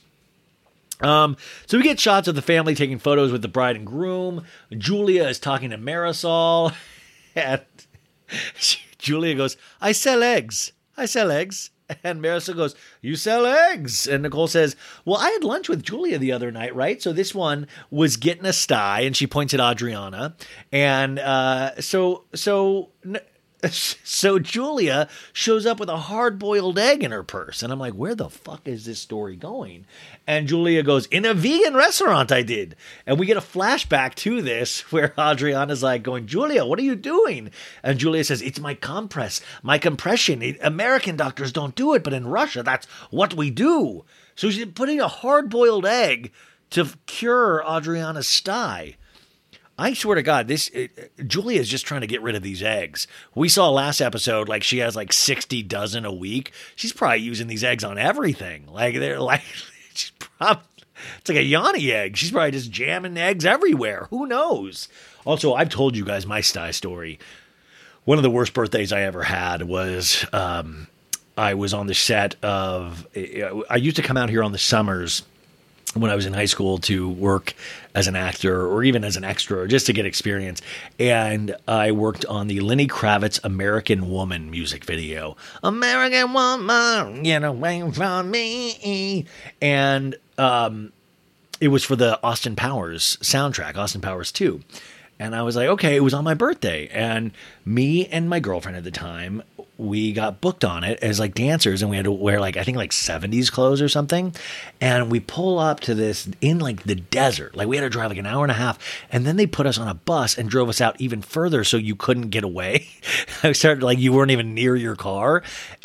Um, so we get shots of the family taking photos with the bride and groom. Julia is talking to Marisol. And she, Julia goes, I sell eggs. I sell eggs. And Marisol goes, you sell eggs. And Nicole says, well, I had lunch with Julia the other night, right? So this one was getting a sty, and she points at Adriana. And uh, so, so... So Julia shows up with a hard-boiled egg in her purse. And I'm like, where the fuck is this story going? And Julia goes, in a vegan restaurant I did. And we get a flashback to this where Adriana's like going, Julia, what are you doing? And Julia says, it's my compress, my compression. American doctors don't do it, but in Russia, that's what we do. So she's putting a hard-boiled egg to cure Adriana's sty. I swear to God, this it, Julia is just trying to get rid of these eggs. We saw last episode, like she has like sixty dozen a week. She's probably using these eggs on everything. Like they're like, she's probably, it's like a Yanni egg. She's probably just jamming eggs everywhere. Who knows? Also, I've told you guys my sty story. One of the worst birthdays I ever had was um, I was on the set of, I used to come out here on the summers when I was in high school to work as an actor or even as an extra or just to get experience. And I worked on the Lenny Kravitz American Woman music video. American Woman, you know, waiting for me. And um, it was for the Austin Powers soundtrack, Austin Powers two. And I was like, okay, it was on my birthday. And me and my girlfriend at the time, we got booked on it as like dancers, and we had to wear like, I think like seventies clothes or something. And we pull up to this in like the desert. Like we had to drive like an hour and a half, and then they put us on a bus and drove us out even further so you couldn't get away. I started like, you weren't even near your car.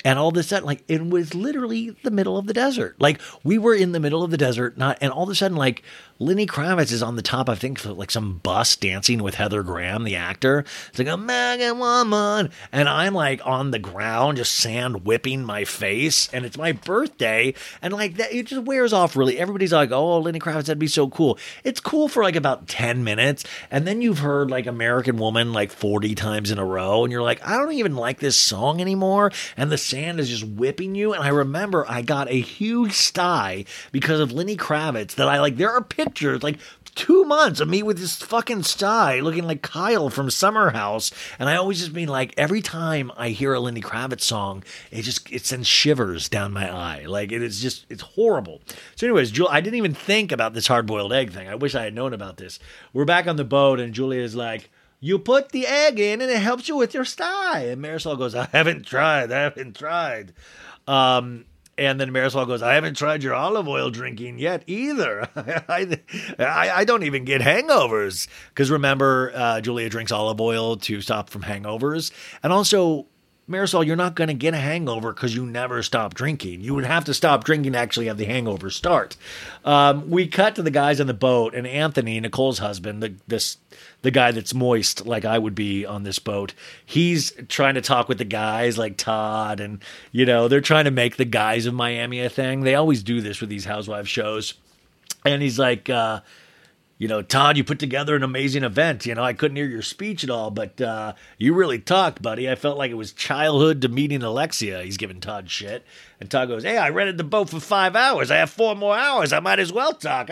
And all of a sudden, like, it was literally the middle of the desert. Like, we were in the middle of the desert, not, and all of a sudden, like, Lenny Kravitz is on the top, I think, like some bus dancing with Heather Graham, the actor. It's like, American woman. And I'm like on the ground, just sand whipping my face. And it's my birthday. And like that, it just wears off really. Everybody's like, oh, Lenny Kravitz, that'd be so cool. It's cool for like about ten minutes. And then you've heard like American Woman like forty times in a row. And you're like, I don't even like this song anymore. And the sand is just whipping you. And I remember I got a huge sty because of Lenny Kravitz that I like, there are pictures. Pictures, like two months of me with this fucking sty looking like Kyle from Summer House. And I always just mean like every time I hear a Lenny Kravitz song, it just, it sends shivers down my eye. Like it is just, it's horrible. So anyways, Julia, I didn't even think about this hard-boiled egg thing. I wish I had known about this. We're back on the boat and Julia's like, you put the egg in and it helps you with your sty. And Marisol goes, I haven't tried. I haven't tried. Um, And then Marisol goes, I haven't tried your olive oil drinking yet either. I, I, I don't even get hangovers. Because remember, uh, Julia drinks olive oil to stop from hangovers. And also, Marisol, you're not going to get a hangover because you never stop drinking. You would have to stop drinking to actually have the hangover start. Um, we cut to the guys on the boat, and Anthony, Nicole's husband, the this the guy that's moist like I would be on this boat, he's trying to talk with the guys like Todd, and, you know, they're trying to make the guys of Miami a thing. They always do this with these housewife shows. And he's like, uh, you know, Todd, you put together an amazing event. You know, I couldn't hear your speech at all, but uh, you really talked, buddy. I felt like it was childhood to meeting Alexia. He's giving Todd shit. And Todd goes, hey, I rented the boat for five hours. I have four more hours. I might as well talk,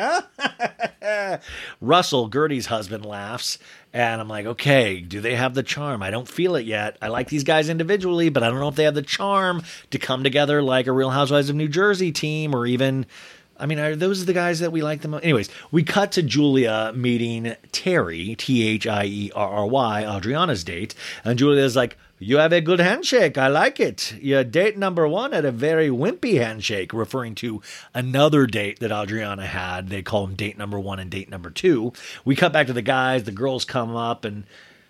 huh? Russell, Gertie's husband, laughs. And I'm like, okay, do they have the charm? I don't feel it yet. I like these guys individually, but I don't know if they have the charm to come together like a Real Housewives of New Jersey team, or even... I mean, are those the guys that we like the most? Anyways, we cut to Julia meeting Terry, T H I E R R Y, Adriana's date. And Julia's like, you have a good handshake. I like it. Your date number one had a very wimpy handshake, referring to another date that Adriana had. They call them date number one and date number two. We cut back to the guys. The girls come up and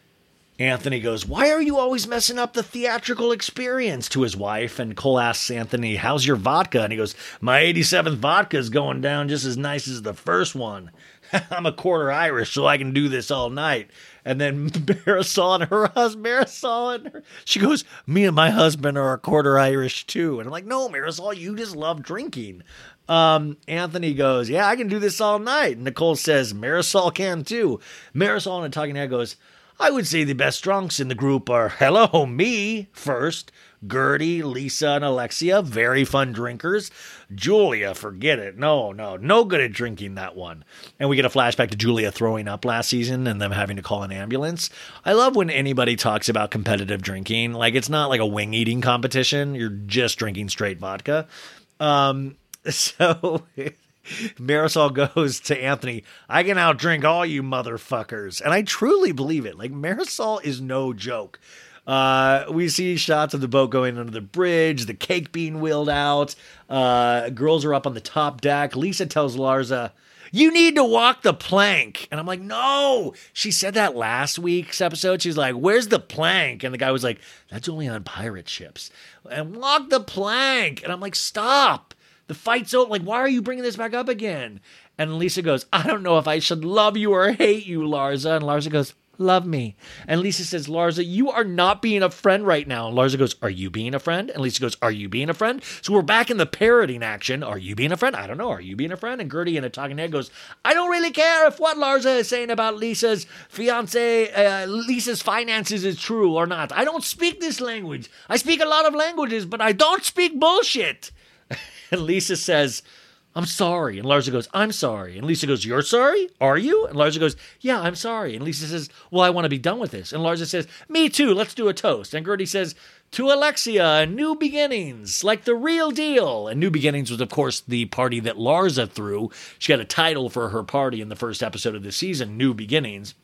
Anthony goes, why are you always messing up the theatrical experience, to his wife? And Cole asks Anthony, how's your vodka? And he goes, my eighty-seventh vodka is going down just as nice as the first one. I'm a quarter Irish, so I can do this all night. And then Marisol and her husband, Marisol and her, she goes, me and my husband are a quarter Irish too. And I'm like, no, Marisol, you just love drinking. Um, Anthony goes, yeah, I can do this all night. And Nicole says, Marisol can too. Marisol in a talking head goes, I would say the best drunks in the group are, hello, me first, Gertie, Lisa, and Alexia, very fun drinkers. Julia, forget it. No, no, no good at drinking, that one. And we get a flashback to Julia throwing up last season and them having to call an ambulance. I love when anybody talks about competitive drinking. Like, it's not like a wing eating competition. You're just drinking straight vodka. Um, so... Marisol goes to Anthony, I can outdrink all you motherfuckers. And I truly believe it. Like, Marisol is no joke. Uh, we see shots of the boat going under the bridge, the cake being wheeled out. Uh, girls are up on the top deck. Lisa tells Larsa, you need to walk the plank. And I'm like, no. She said that last week's episode. She's like, where's the plank? And the guy was like, that's only on pirate ships. And walk the plank. And I'm like, stop. The fight's over. Like, why are you bringing this back up again? And Lisa goes, I don't know if I should love you or hate you, Larsa. And Larsa goes, love me. And Lisa says, Larsa, you are not being a friend right now. And Larsa goes, are you being a friend? And Lisa goes, are you being a friend? So we're back in the parroting action. Are you being a friend? I don't know. Are you being a friend? And Gertie in a talking head goes, I don't really care if what Larsa is saying about Lisa's fiance, uh, Lisa's finances is true or not. I don't speak this language. I speak a lot of languages, but I don't speak bullshit. And Lisa says, I'm sorry. And Larsa goes, I'm sorry. And Lisa goes, you're sorry? Are you? And Larsa goes, yeah, I'm sorry. And Lisa says, well, I want to be done with this. And Larsa says, me too. Let's do a toast. And Gertie says, to Alexia, new beginnings, like the real deal. And New Beginnings was, of course, the party that Larsa threw. She got a title for her party in the first episode of the season, New Beginnings.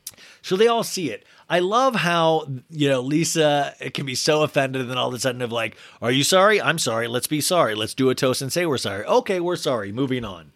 So they all see it. I love how, you know, Lisa can be so offended and then all of a sudden of like, are you sorry? I'm sorry. Let's be sorry. Let's do a toast and say we're sorry. Okay, we're sorry. Moving on.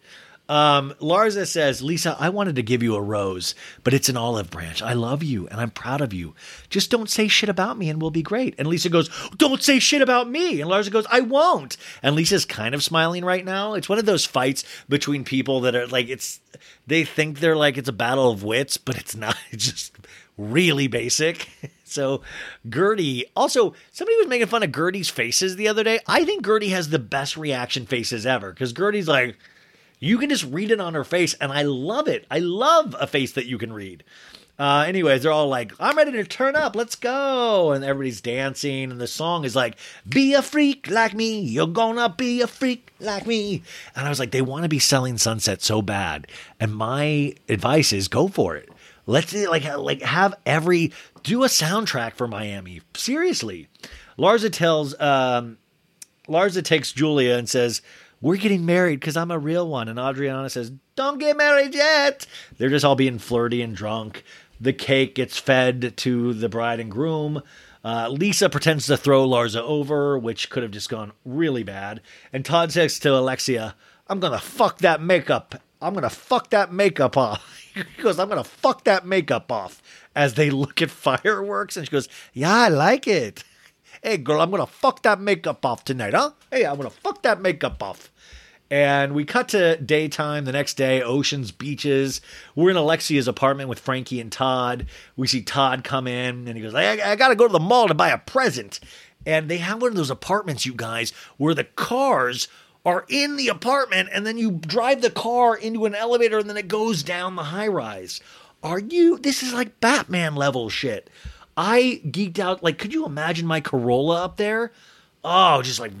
Um, Larsa says, Lisa, I wanted to give you a rose, but it's an olive branch. I love you and I'm proud of you. Just don't say shit about me and we'll be great. And Lisa goes, don't say shit about me. And Larsa goes, I won't. And Lisa's kind of smiling right now. It's one of those fights between people that are like, it's, they think they're like, it's a battle of wits, but it's not. It's just really basic. So Gertie, also somebody was making fun of Gertie's faces the other day. I think Gertie has the best reaction faces ever because Gertie's like, you can just read it on her face, and I love it. I love a face that you can read. Uh, anyways, they're all like, I'm ready to turn up. Let's go. And everybody's dancing, and the song is like, be a freak like me. You're gonna be a freak like me. And I was like, they want to be selling Sunset so bad. And my advice is go for it. Let's like, like have every, do a soundtrack for Miami. Seriously. Larsa tells, um, Larsa takes Julia and says, we're getting married because I'm a real one. And Adriana says, don't get married yet. They're just all being flirty and drunk. The cake gets fed to the bride and groom. Uh, Lisa pretends to throw Larsa over, which could have just gone really bad. And Todd says to Alexia, I'm going to fuck that makeup. I'm going to fuck that makeup off. He goes, I'm going to fuck that makeup off as they look at fireworks. And she goes, yeah, I like it. Hey, girl, I'm going to fuck that makeup off tonight, huh? Hey, I'm going to fuck that makeup off. And we cut to daytime the next day, oceans, beaches. We're in Alexia's apartment with Frankie and Todd. We see Todd come in, and he goes, I, I got to go to the mall to buy a present. And they have one of those apartments, you guys, where the cars are in the apartment, and then you drive the car into an elevator, and then it goes down the high-rise. Are you? This is like Batman level shit. I geeked out. Like, could you imagine my Corolla up there? Oh, just like,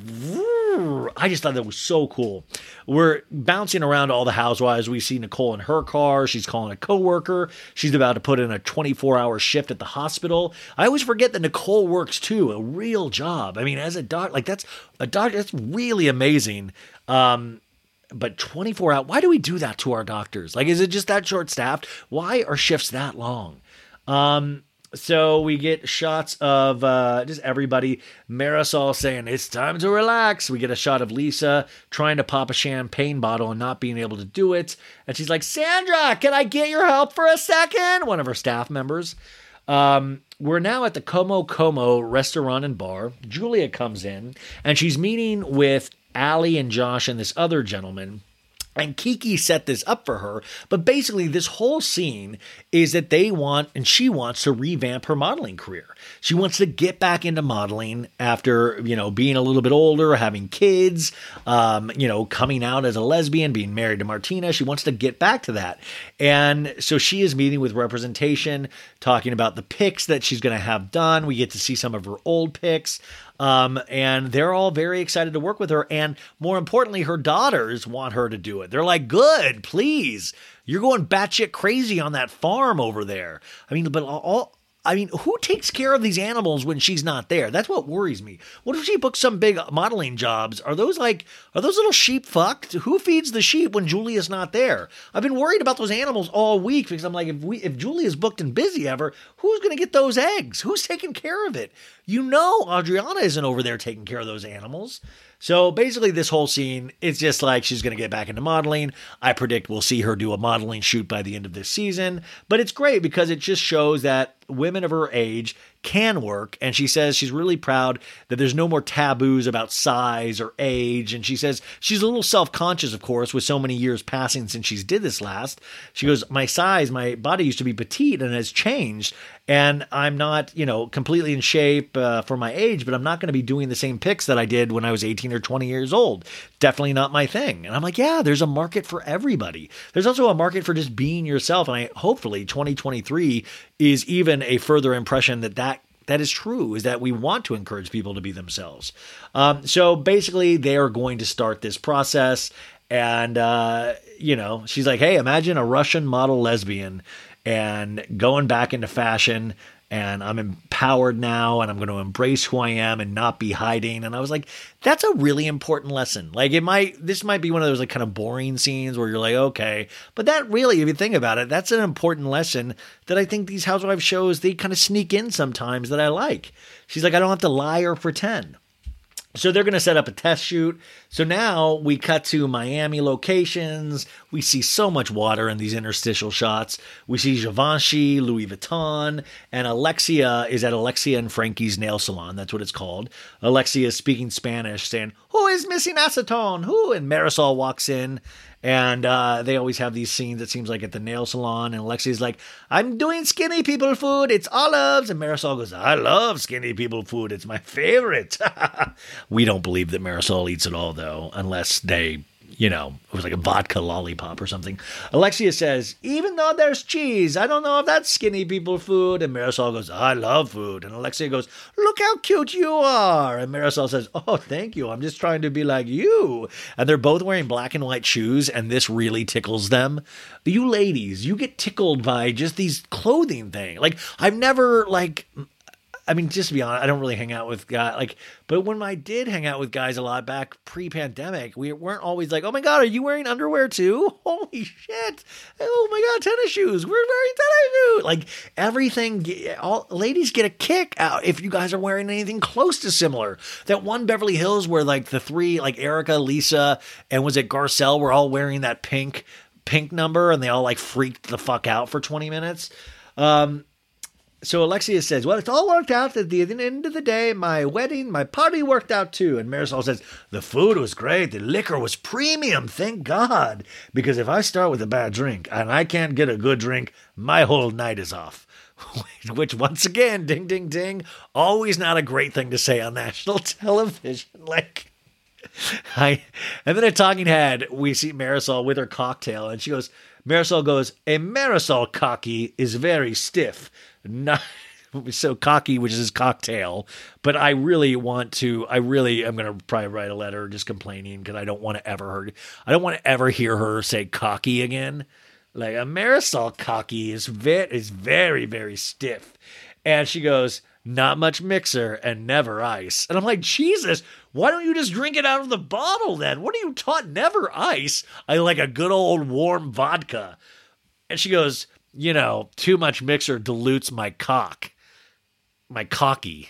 I just thought that was so cool. We're bouncing around all the housewives. We see Nicole in her car. She's calling a coworker. She's about to put in a twenty-four hour shift at the hospital. I always forget that Nicole works too, a real job. I mean, as a doc, like that's a doctor, that's really amazing. Um, but twenty-four hours, why do we do that to our doctors? Like, is it just that short staffed? Why are shifts that long? Um, So we get shots of uh, just everybody. Marisol saying, it's time to relax. We get a shot of Lisa trying to pop a champagne bottle and not being able to do it. And she's like, Sandra, can I get your help for a second? One of her staff members. Um, we're now at the Como Como restaurant and bar. Julia comes in, and she's meeting with Allie and Josh and this other gentleman. And Kiki set this up for her, but basically this whole scene is that they want, and she wants to revamp her modeling career. She wants to get back into modeling after, you know, being a little bit older, having kids, um, you know, coming out as a lesbian, being married to Martina. She wants to get back to that. And so she is meeting with representation, talking about the pics that she's going to have done. We get to see some of her old pics. Um, and they're all very excited to work with her. And more importantly, her daughters want her to do it. They're like, good, please. You're going batshit crazy on that farm over there. I mean, but all, I mean, who takes care of these animals when she's not there? That's what worries me. What if she books some big modeling jobs? Are those like, are those little sheep fucked? Who feeds the sheep when Julia's not there? I've been worried about those animals all week because I'm like, if we, if Julia's booked and busy ever, who's going to get those eggs? Who's taking care of it? You know, Adriana isn't over there taking care of those animals. So basically this whole scene, it's just like she's going to get back into modeling. I predict we'll see her do a modeling shoot by the end of this season. But it's great because it just shows that women of her age can work. And she says she's really proud that there's no more taboos about size or age. And she says she's a little self-conscious, of course, with so many years passing since she's did this last. She goes, my size, my body used to be petite and has changed. And I'm not, you know, completely in shape uh, for my age, but I'm not going to be doing the same pics that I did when I was eighteen or twenty years old. Definitely not my thing. And I'm like, yeah, there's a market for everybody. There's also a market for just being yourself. And I hopefully twenty twenty-three is even a further impression that that That is true, is that we want to encourage people to be themselves. Um, so basically, they are going to start this process. And, uh, you know, she's like, hey, imagine a Russian model lesbian and going back into fashion. And I'm empowered now, and I'm going to embrace who I am and not be hiding. And I was like, that's a really important lesson. Like it might, this might be one of those like kind of boring scenes where you're like, okay, but that really, if you think about it, that's an important lesson that I think these housewife shows, they kind of sneak in sometimes that I like. She's like, I don't have to lie or pretend. So they're going to set up a test shoot. So now we cut to Miami locations. We see so much water in these interstitial shots. We see Givenchy, Louis Vuitton, and Alexia is at Alexia and Frankie's nail salon. That's what it's called. Alexia is speaking Spanish, saying, "Who is missing acetone? Who?" And Marisol walks in. And uh, they always have these scenes, it seems like, at the nail salon. And Alexia's like, "I'm doing skinny people food. It's olives." And Marisol goes, "I love skinny people food. It's my favorite." We don't believe that Marisol eats it all, though, unless they, you know, it was like a vodka lollipop or something. Alexia says, "Even though there's cheese, I don't know if that's skinny people food." And Marisol goes, "I love food." And Alexia goes, "Look how cute you are." And Marisol says, "Oh, thank you. I'm just trying to be like you." And they're both wearing black and white shoes, and this really tickles them. You ladies, you get tickled by just these clothing things. Like, I've never, like... I mean, just to be honest, I don't really hang out with guys, like, but when I did hang out with guys a lot back pre-pandemic, we weren't always like, "Oh my God, are you wearing underwear too? Holy shit. Oh my God, tennis shoes. We're wearing tennis shoes." Like, everything, all ladies get a kick out if you guys are wearing anything close to similar. That one Beverly Hills where like the three, like Erica, Lisa, and was it Garcelle were all wearing that pink, pink number and they all like freaked the fuck out for twenty minutes. Um, So Alexia says, "Well, it's all worked out at the end of the day. My wedding, my party worked out too." And Marisol says, "The food was great. The liquor was premium. Thank God. Because if I start with a bad drink and I can't get a good drink, my whole night is off." Which, once again, ding, ding, ding, always not a great thing to say on national television. Like... I, and then a talking head, we see Marisol with her cocktail, and she goes, Marisol goes, "A Marisol cocky is very stiff." Not so cocky, which is his cocktail. But I really want to, I really am going to probably write a letter just complaining because I don't want to ever hear, I don't want to ever hear her say cocky again. Like, a Marisol cocky is very, is very, very stiff. And she goes, "Not much mixer and never ice." And I'm like, Jesus, why don't you just drink it out of the bottle then? What are you taught? Never ice. I like a good old warm vodka. And she goes, "You know, too much mixer dilutes my cock. My cocky."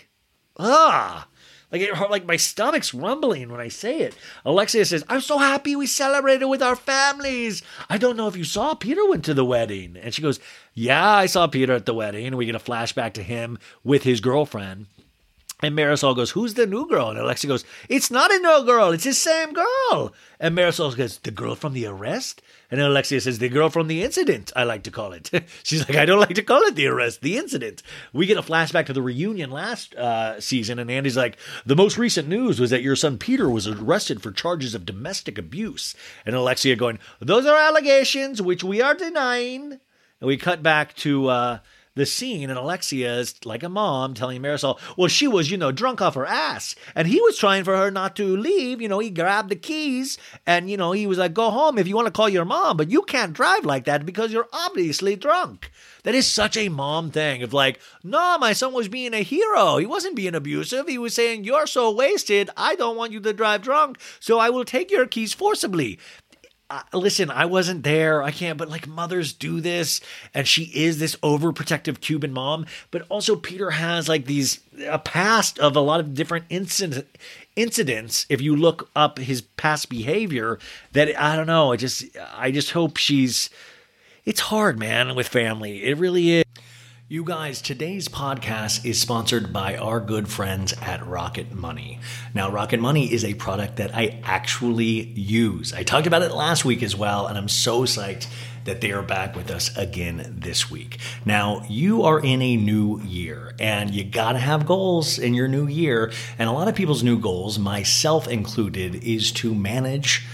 Ah, like, it, like my stomach's rumbling when I say it. Alexia says, "I'm so happy we celebrated with our families. I don't know if you saw Peter went to the wedding." And she goes, "Yeah, I saw Peter at the wedding." And we get a flashback to him with his girlfriend. And Marisol goes, "Who's the new girl?" And Alexia goes, "It's not a new girl. It's the same girl." And Marisol goes, "The girl from the arrest?" And Alexia says, "The girl from the incident, I like to call it." She's like, "I don't like to call it the arrest, the incident." We get a flashback to the reunion last uh, season, and Andy's like, "The most recent news was that your son Peter was arrested for charges of domestic abuse." And Alexia going, "Those are allegations which we are denying." And we cut back to uh, the scene, and Alexia is like a mom telling Marisol, well, she was, you know, drunk off her ass, and he was trying for her not to leave. You know, he grabbed the keys, and, you know, he was like, "Go home if you want to call your mom, but you can't drive like that because you're obviously drunk." That is such a mom thing of like, "No, my son was being a hero. He wasn't being abusive. He was saying, you're so wasted, I don't want you to drive drunk, so I will take your keys forcibly." Uh, listen, I wasn't there. I can't, but like mothers do this, and she is this overprotective Cuban mom. But also, Peter has like these a past of a lot of different incident incidents. If you look up his past behavior, that I don't know. I just, I just hope she's. It's hard, man, with family. It really is. You guys, today's podcast is sponsored by our good friends at Rocket Money. Now, Rocket Money is a product that I actually use. I talked about it last week as well, and I'm so psyched that they are back with us again this week. Now, you are in a new year, and you gotta have goals in your new year. And a lot of people's new goals, myself included, is to manage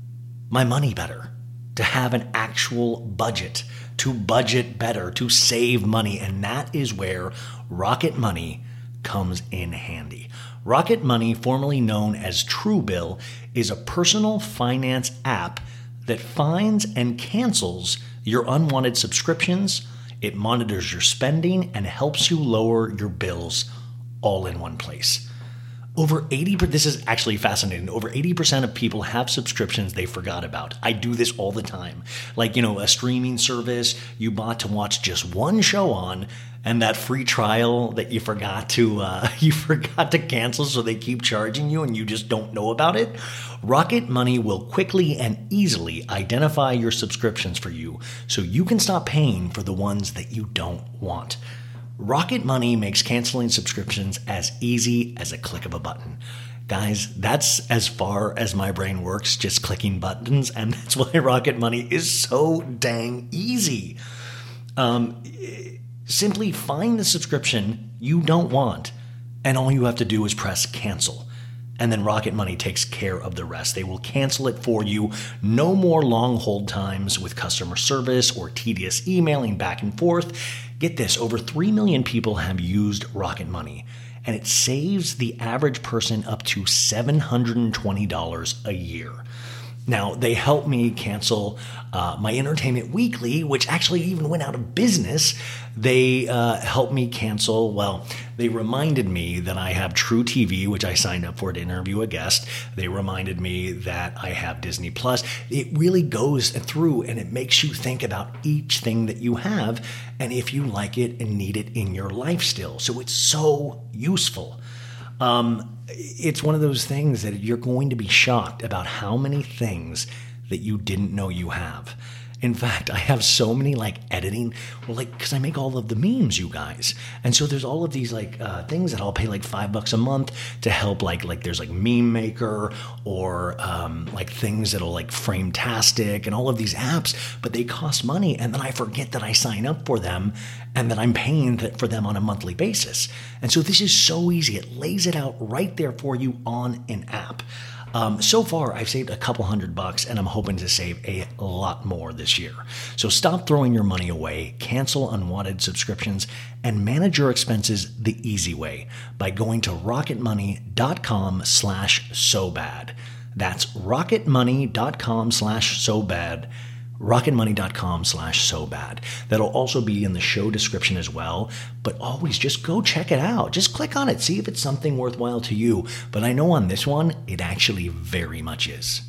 my money better, to have an actual budget, to budget better, to save money. And that is where Rocket Money comes in handy. Rocket Money, formerly known as Truebill, is a personal finance app that finds and cancels your unwanted subscriptions. It monitors your spending and helps you lower your bills all in one place. Over eighty percent, this is actually fascinating. Over eighty percent of people have subscriptions they forgot about. I do this all the time. Like, you know, a streaming service you bought to watch just one show on, and that free trial that you forgot to uh, you forgot to cancel, so they keep charging you and you just don't know about it. Rocket Money will quickly and easily identify your subscriptions for you, so you can stop paying for the ones that you don't want. Rocket Money makes canceling subscriptions as easy as a click of a button. Guys, that's as far as my brain works, just clicking buttons, and that's why Rocket Money is so dang easy. Um, simply find the subscription you don't want, and all you have to do is press cancel. And then Rocket Money takes care of the rest. They will cancel it for you. No more long hold times with customer service or tedious emailing back and forth. Get this, over three million people have used Rocket Money, and it saves the average person up to seven hundred twenty dollars a year. Now, they helped me cancel uh, my Entertainment Weekly, which actually even went out of business. They uh, helped me cancel, well, they reminded me that I have True T V, which I signed up for to interview a guest. They reminded me that I have Disney Plus. It really goes through and it makes you think about each thing that you have and if you like it and need it in your life still. So it's so useful. Um, it's one of those things that you're going to be shocked about how many things that you didn't know you have. In fact, I have so many like editing, well, like, because I make all of the memes, you guys. And so there's all of these like uh, things that I'll pay like five bucks a month to help. Like, like there's like Meme Maker or um, like things that'll like Frametastic and all of these apps, but they cost money. And then I forget that I sign up for them and that I'm paying for them on a monthly basis. And so this is so easy. It lays it out right there for you on an app. Um, so far, I've saved a couple hundred bucks, and I'm hoping to save a lot more this year. So stop throwing your money away, cancel unwanted subscriptions, and manage your expenses the easy way by going to rocketmoney.com slash so bad. That's rocketmoney.com slash so bad. rocketmoney.com slash so bad. That'll also be in the show description as well, but always just go check it out. Just click on it, see if it's something worthwhile to you. But I know on this one, it actually very much is.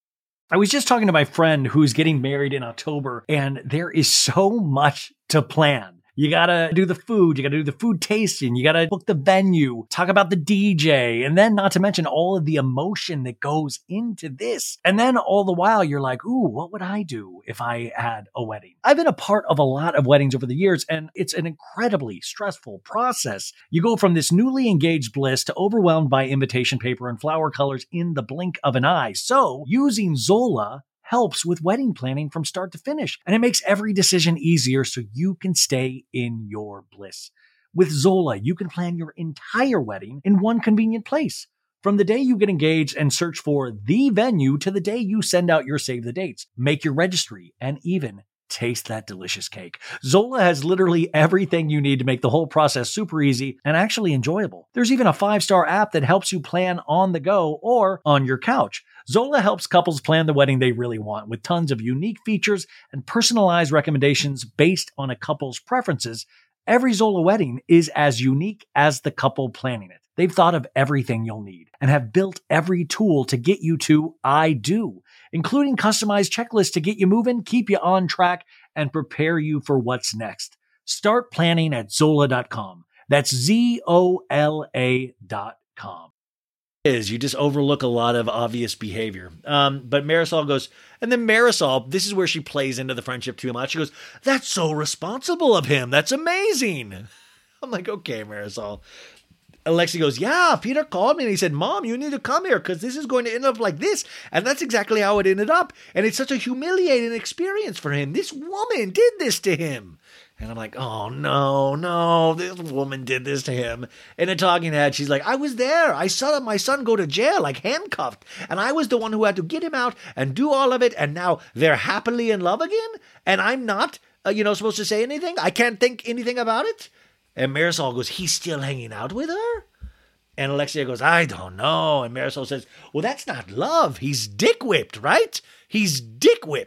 I was just talking to my friend who's getting married in October, and there is so much to plan. You gotta do the food, you gotta do the food tasting, you gotta book the venue, talk about the D J, and then not to mention all of the emotion that goes into this. And then all the while you're like, ooh, what would I do if I had a wedding? I've been a part of a lot of weddings over the years, and it's an incredibly stressful process. You go from this newly engaged bliss to overwhelmed by invitation paper and flower colors in the blink of an eye. So using Zola helps with wedding planning from start to finish, and it makes every decision easier so you can stay in your bliss. With Zola, you can plan your entire wedding in one convenient place. From the day you get engaged and search for the venue to the day you send out your save the dates, make your registry, and even taste that delicious cake. Zola has literally everything you need to make the whole process super easy and actually enjoyable. There's even a five-star app that helps you plan on the go or on your couch. Zola helps couples plan the wedding they really want with tons of unique features and personalized recommendations based on a couple's preferences. Every Zola wedding is as unique as the couple planning it. They've thought of everything you'll need and have built every tool to get you to I do, including customized checklists to get you moving, keep you on track, and prepare you for what's next. Start planning at Zola dot com. That's Z O L A dot com. Is you just overlook a lot of obvious behavior. Um, but Marisol goes, and then Marisol, this is where she plays into the friendship too much. She goes, that's so responsible of him. That's amazing. I'm like, okay, Marisol. Alexi goes, yeah, Peter called me and he said, Mom, you need to come here because this is going to end up like this. And that's exactly how it ended up. And it's such a humiliating experience for him. This woman did this to him. And I'm like, oh, no, no, this woman did this to him. In a talking head, she's like, I was there. I saw my son go to jail, like handcuffed. And I was the one who had to get him out and do all of it. And now they're happily in love again. And I'm not, uh, you know, supposed to say anything. I can't think anything about it. And Marisol goes, he's still hanging out with her? And Alexia goes, I don't know. And Marisol says, well, that's not love. He's dick whipped, right? He's dick whipped.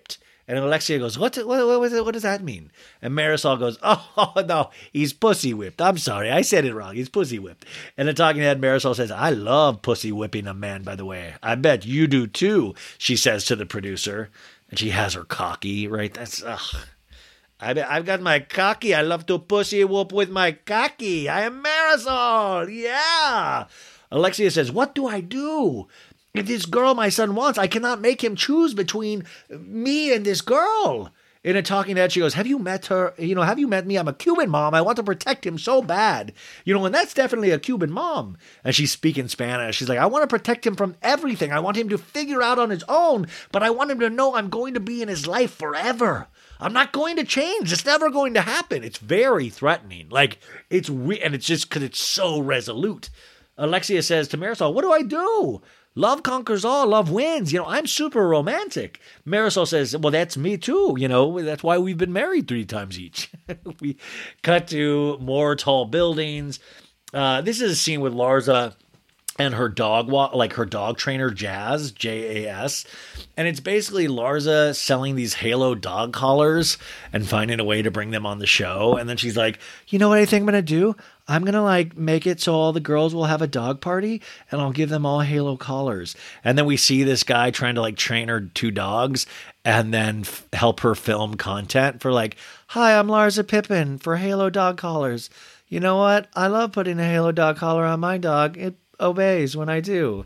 And Alexia goes, what, what, what, what does that mean? And Marisol goes, oh, no, he's pussy whipped. I'm sorry, I said it wrong. He's pussy whipped. And the talking head Marisol says, I love pussy whipping a man, by the way. I bet you do too, she says to the producer. And she has her cocky, right? That's, ugh. I, I've got my cocky. I love to pussy whoop with my cocky. I am Marisol. Yeah. Alexia says, what do I do? If this girl my son wants, I cannot make him choose between me and this girl. In a talking head, she goes, have you met her? You know, have you met me? I'm a Cuban mom. I want to protect him so bad. You know, and that's definitely a Cuban mom. And she's speaking Spanish. She's like, I want to protect him from everything. I want him to figure out on his own, but I want him to know I'm going to be in his life forever. I'm not going to change. It's never going to happen. It's very threatening. Like, it's re- and it's just because it's so resolute. Alexia says to Marisol, what do I do? Love conquers all. Love wins. You know, I'm super romantic. Marisol says, well, that's me too. You know, that's why we've been married three times each. We cut to more tall buildings. Uh, this is a scene with Larsa and her dog, like her dog trainer, Jazz, J A S. And it's basically Larsa selling these Halo dog collars and finding a way to bring them on the show. And then she's like, you know what I think I'm going to do? I'm going to like make it so all the girls will have a dog party and I'll give them all Halo collars. And then we see this guy trying to like train her two dogs and then f- help her film content for like, hi, I'm Larsa Pippen for Halo dog collars. You know what? I love putting a Halo dog collar on my dog. It obeys when I do.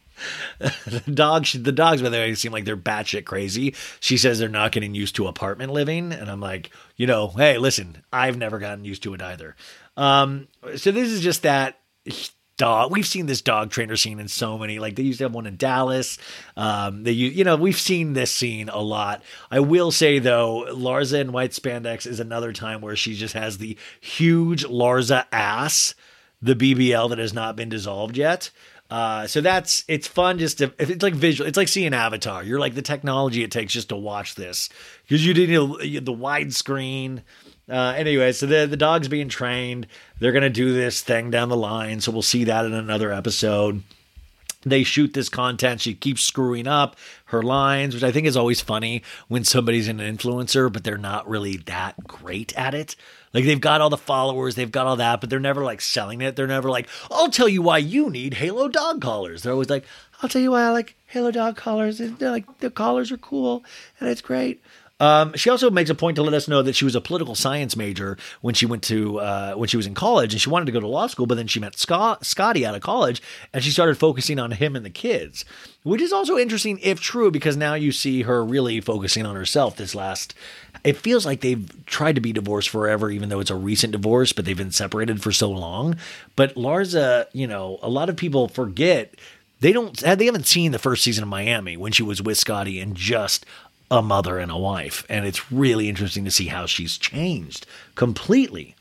the dogs, the dogs, by the way, seem like they're batshit crazy. She says they're not getting used to apartment living. And I'm like, you know, hey, listen, I've never gotten used to it either. Um, so this is just that dog. We've seen this dog trainer scene in so many, like they used to have one in Dallas. Um, they, you know, we've seen this scene a lot. I will say though, Larsa in white spandex is another time where she just has the huge Larsa ass, the B B L that has not been dissolved yet. Uh, so that's, it's fun just to, it's like visual, it's like seeing Avatar. You're like the technology it takes just to watch this because you didn't the widescreen. Uh, anyway, so the, the dog's being trained. They're going to do this thing down the line. So we'll see that in another episode. They shoot this content. She keeps screwing up her lines, which I think is always funny when somebody's an influencer, but they're not really that great at it. Like they've got all the followers, they've got all that, but they're never like selling it. They're never like, I'll tell you why you need Halo dog collars. They're always like, I'll tell you why I like Halo dog collars. They're like the collars are cool and it's great. Um, she also makes a point to let us know that she was a political science major when she went to uh, when she was in college, and she wanted to go to law school, but then she met Scott, Scotty out of college, and she started focusing on him and the kids, which is also interesting if true, because now you see her really focusing on herself this last. It feels like they've tried to be divorced forever, even though it's a recent divorce, but they've been separated for so long. But Larsa, you know, a lot of people forget they don't they haven't seen the first season of Miami when she was with Scotty and just a mother and a wife. And it's really interesting to see how she's changed completely.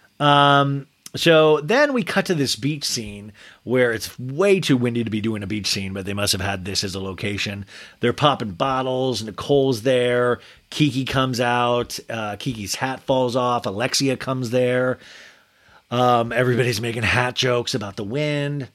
Um, so then we cut to this beach scene where it's way too windy to be doing a beach scene, but they must have had this as a location. They're popping bottles. Nicole's there. Kiki comes out. Uh, Kiki's hat falls off. Alexia comes there. Um, everybody's making hat jokes about the wind.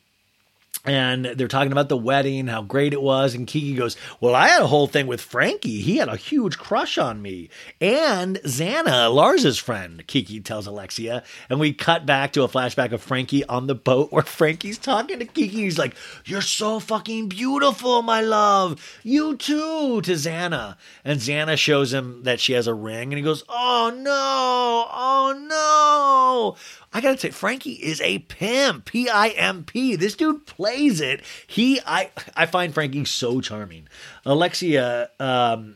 And they're talking about the wedding, how great it was. And Kiki goes, well, I had a whole thing with Frankie. He had a huge crush on me. And Xana, Larsa's friend, Kiki tells Alexia. And we cut back to a flashback of Frankie on the boat where Frankie's talking to Kiki. He's like, you're so fucking beautiful, my love. You too, to Xana. And Xana shows him that she has a ring. And he goes, oh, no. Oh, no. I gotta say, Frankie is a pimp. P I M P. This dude plays it. He, I, I find Frankie so charming. Alexia, um,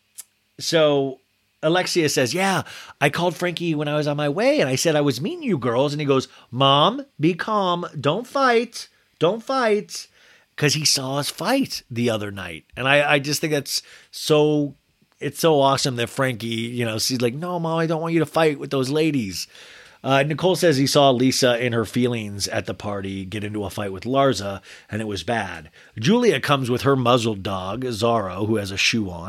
so Alexia says, yeah, I called Frankie when I was on my way and I said I was meeting you girls. And he goes, Mom, be calm. Don't fight. Don't fight. Because he saw us fight the other night. And I, I just think that's so, it's so awesome that Frankie, you know, she's like, no, Mom, I don't want you to fight with those ladies. Uh, Nicole says he saw Lisa in her feelings at the party get into a fight with Larsa, and it was bad. Julia comes with her muzzled dog, Zorro, who has a shoe on.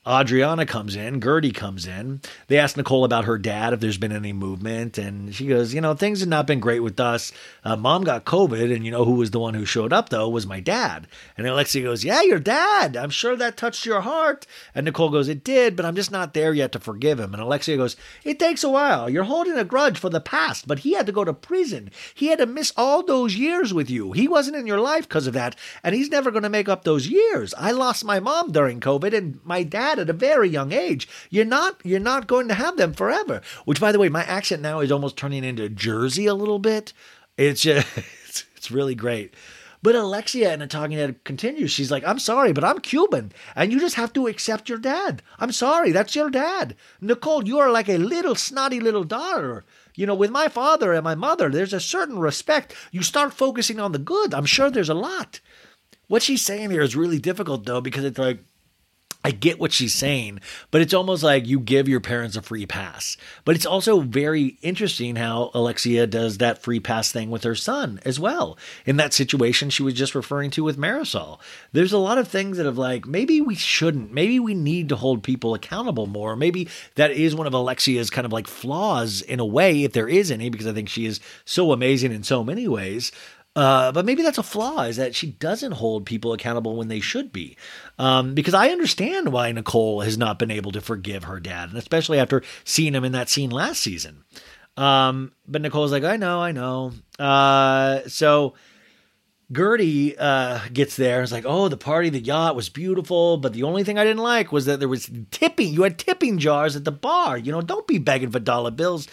Adriana comes in, Gertie comes in. They ask Nicole about her dad, if there's been any movement. And she goes, you know, things have not been great with us. Uh, Mom got COVID, and you know who was the one who showed up, though, was my dad. And Alexia goes, yeah, your dad. I'm sure that touched your heart. And Nicole goes, it did, but I'm just not there yet to forgive him. And Alexia goes, it takes a while. You're holding a grudge for the past, but he had to go to prison. He had to miss all those years with you. He wasn't in your life because of that, and he's never going to make up those years. I lost my mom during COVID and my dad at a very young age. You're not you're not going to have them forever. Which, by the way, my accent now is almost turning into Jersey a little bit. It's just, it's, it's really great. But Alexia in a talking head continues. She's like, I'm sorry, but I'm Cuban, and you just have to accept your dad. I'm sorry, that's your dad. Nicole, you are like a little snotty little daughter. You know, with my father and my mother, there's a certain respect. You start focusing on the good. I'm sure there's a lot. What she's saying here is really difficult, though, because it's like, I get what she's saying, but it's almost like you give your parents a free pass. But it's also very interesting how Alexia does that free pass thing with her son as well. In that situation she was just referring to with Marisol. There's a lot of things that have like, maybe we shouldn't, maybe we need to hold people accountable more. Maybe that is one of Alexia's kind of like flaws in a way, if there is any, because I think she is so amazing in so many ways. Uh, but maybe that's a flaw, is that she doesn't hold people accountable when they should be. Um, because I understand why Nicole has not been able to forgive her dad, and especially after seeing him in that scene last season. Um, but Nicole's like, I know, I know. Uh, so Gertie uh, gets there and is like, oh, the party, the yacht was beautiful, but the only thing I didn't like was that there was tipping. You had tipping jars at the bar. You know, don't be begging for dollar bills.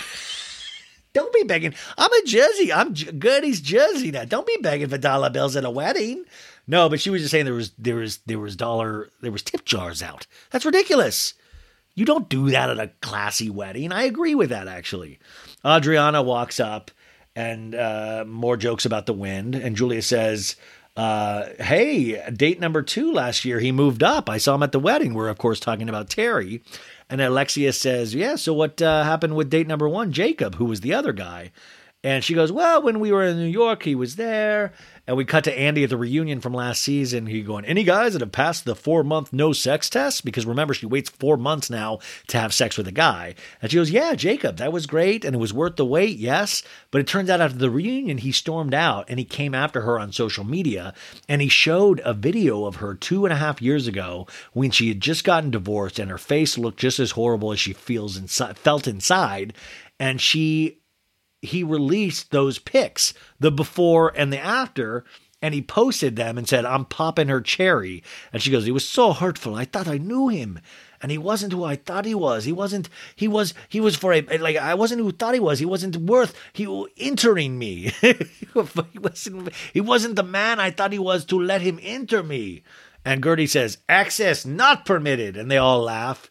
Don't be begging. I'm a Jersey. I'm Gertie's Jersey now. Don't be begging for dollar bills at a wedding. No, but she was just saying there was there was there was dollar there was tip jars out. That's ridiculous. You don't do that at a classy wedding. I agree with that, actually. Adriana walks up and uh, more jokes about the wind, and Julia says, uh, hey, date number two last year, he moved up. I saw him at the wedding. We're, of course, talking about Terry. And Alexia says, yeah, so what uh, happened with date number one, Jacob, who was the other guy? And she goes, well, when we were in New York, he was there. And we cut to Andy at the reunion from last season. He going, any guys that have passed the four-month no-sex test? Because remember, she waits four months now to have sex with a guy. And she goes, yeah, Jacob, that was great. And it was worth the wait, yes. But it turns out after the reunion, he stormed out and he came after her on social media. And he showed a video of her two and a half years ago when she had just gotten divorced and her face looked just as horrible as she feels inside, felt inside. And she... he released those pics, the before and the after, and he posted them and said, I'm popping her cherry. And she goes, he was so hurtful. I thought I knew him. And he wasn't who I thought he was. He wasn't, he was, he was for a, like, I wasn't who thought he was. He wasn't worth, he entering me. he wasn't, he wasn't the man I thought he was to let him enter me. And Gertie says, access not permitted. And they all laugh.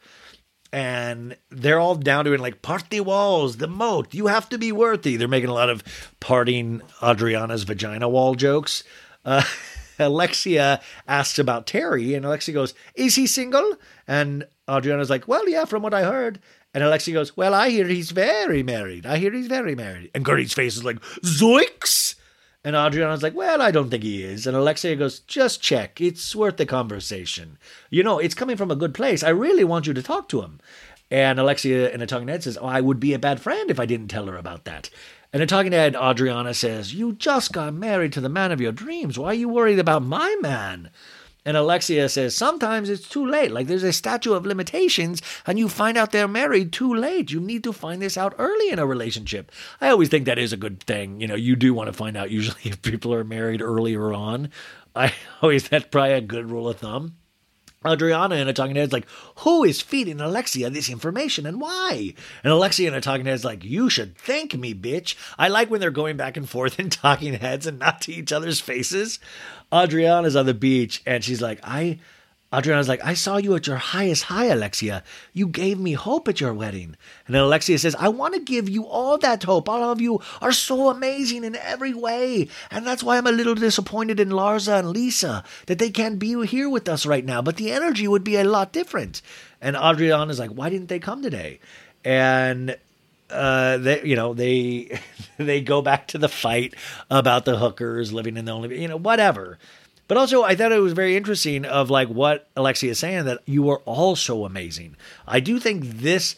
And they're all down to it like, party walls, the moat, you have to be worthy. They're making a lot of parting Adriana's vagina wall jokes. Uh, Alexia asks about Terry, and Alexia goes, is he single? And Adriana's like, well, yeah, from what I heard. And Alexia goes, well, I hear he's very married. I hear he's very married. And Gertie's face is like, zoinks! And Adriana's like, well, I don't think he is. And Alexia goes, just check. It's worth the conversation. You know, it's coming from a good place. I really want you to talk to him. And Alexia, in a talking head, says, oh, I would be a bad friend if I didn't tell her about that. And in a talking head, Adriana says, you just got married to the man of your dreams. Why are you worried about my man? And Alexia says, sometimes it's too late. Like there's a statute of limitations and you find out they're married too late. You need to find this out early in a relationship. I always think that is a good thing. You know, you do want to find out usually if people are married earlier on. I always, that's probably a good rule of thumb. Adriana in a talking head is like, who is feeding Alexia this information and why? And Alexia in a talking head is like, you should thank me, bitch. I like when they're going back and forth in talking heads and not to each other's faces. Adriana's on the beach and she's like, I... Adriana's like, I saw you at your highest high, Alexia. You gave me hope at your wedding. And then Alexia says, I want to give you all that hope. All of you are so amazing in every way. And that's why I'm a little disappointed in Larsa and Lisa, that they can't be here with us right now. But the energy would be a lot different. And Adriana's like, why didn't they come today? And uh, they, you know, they they go back to the fight about the hookers living in the only, you know, whatever. But also, I thought it was very interesting of like what Alexia is saying, that you are all so amazing. I do think this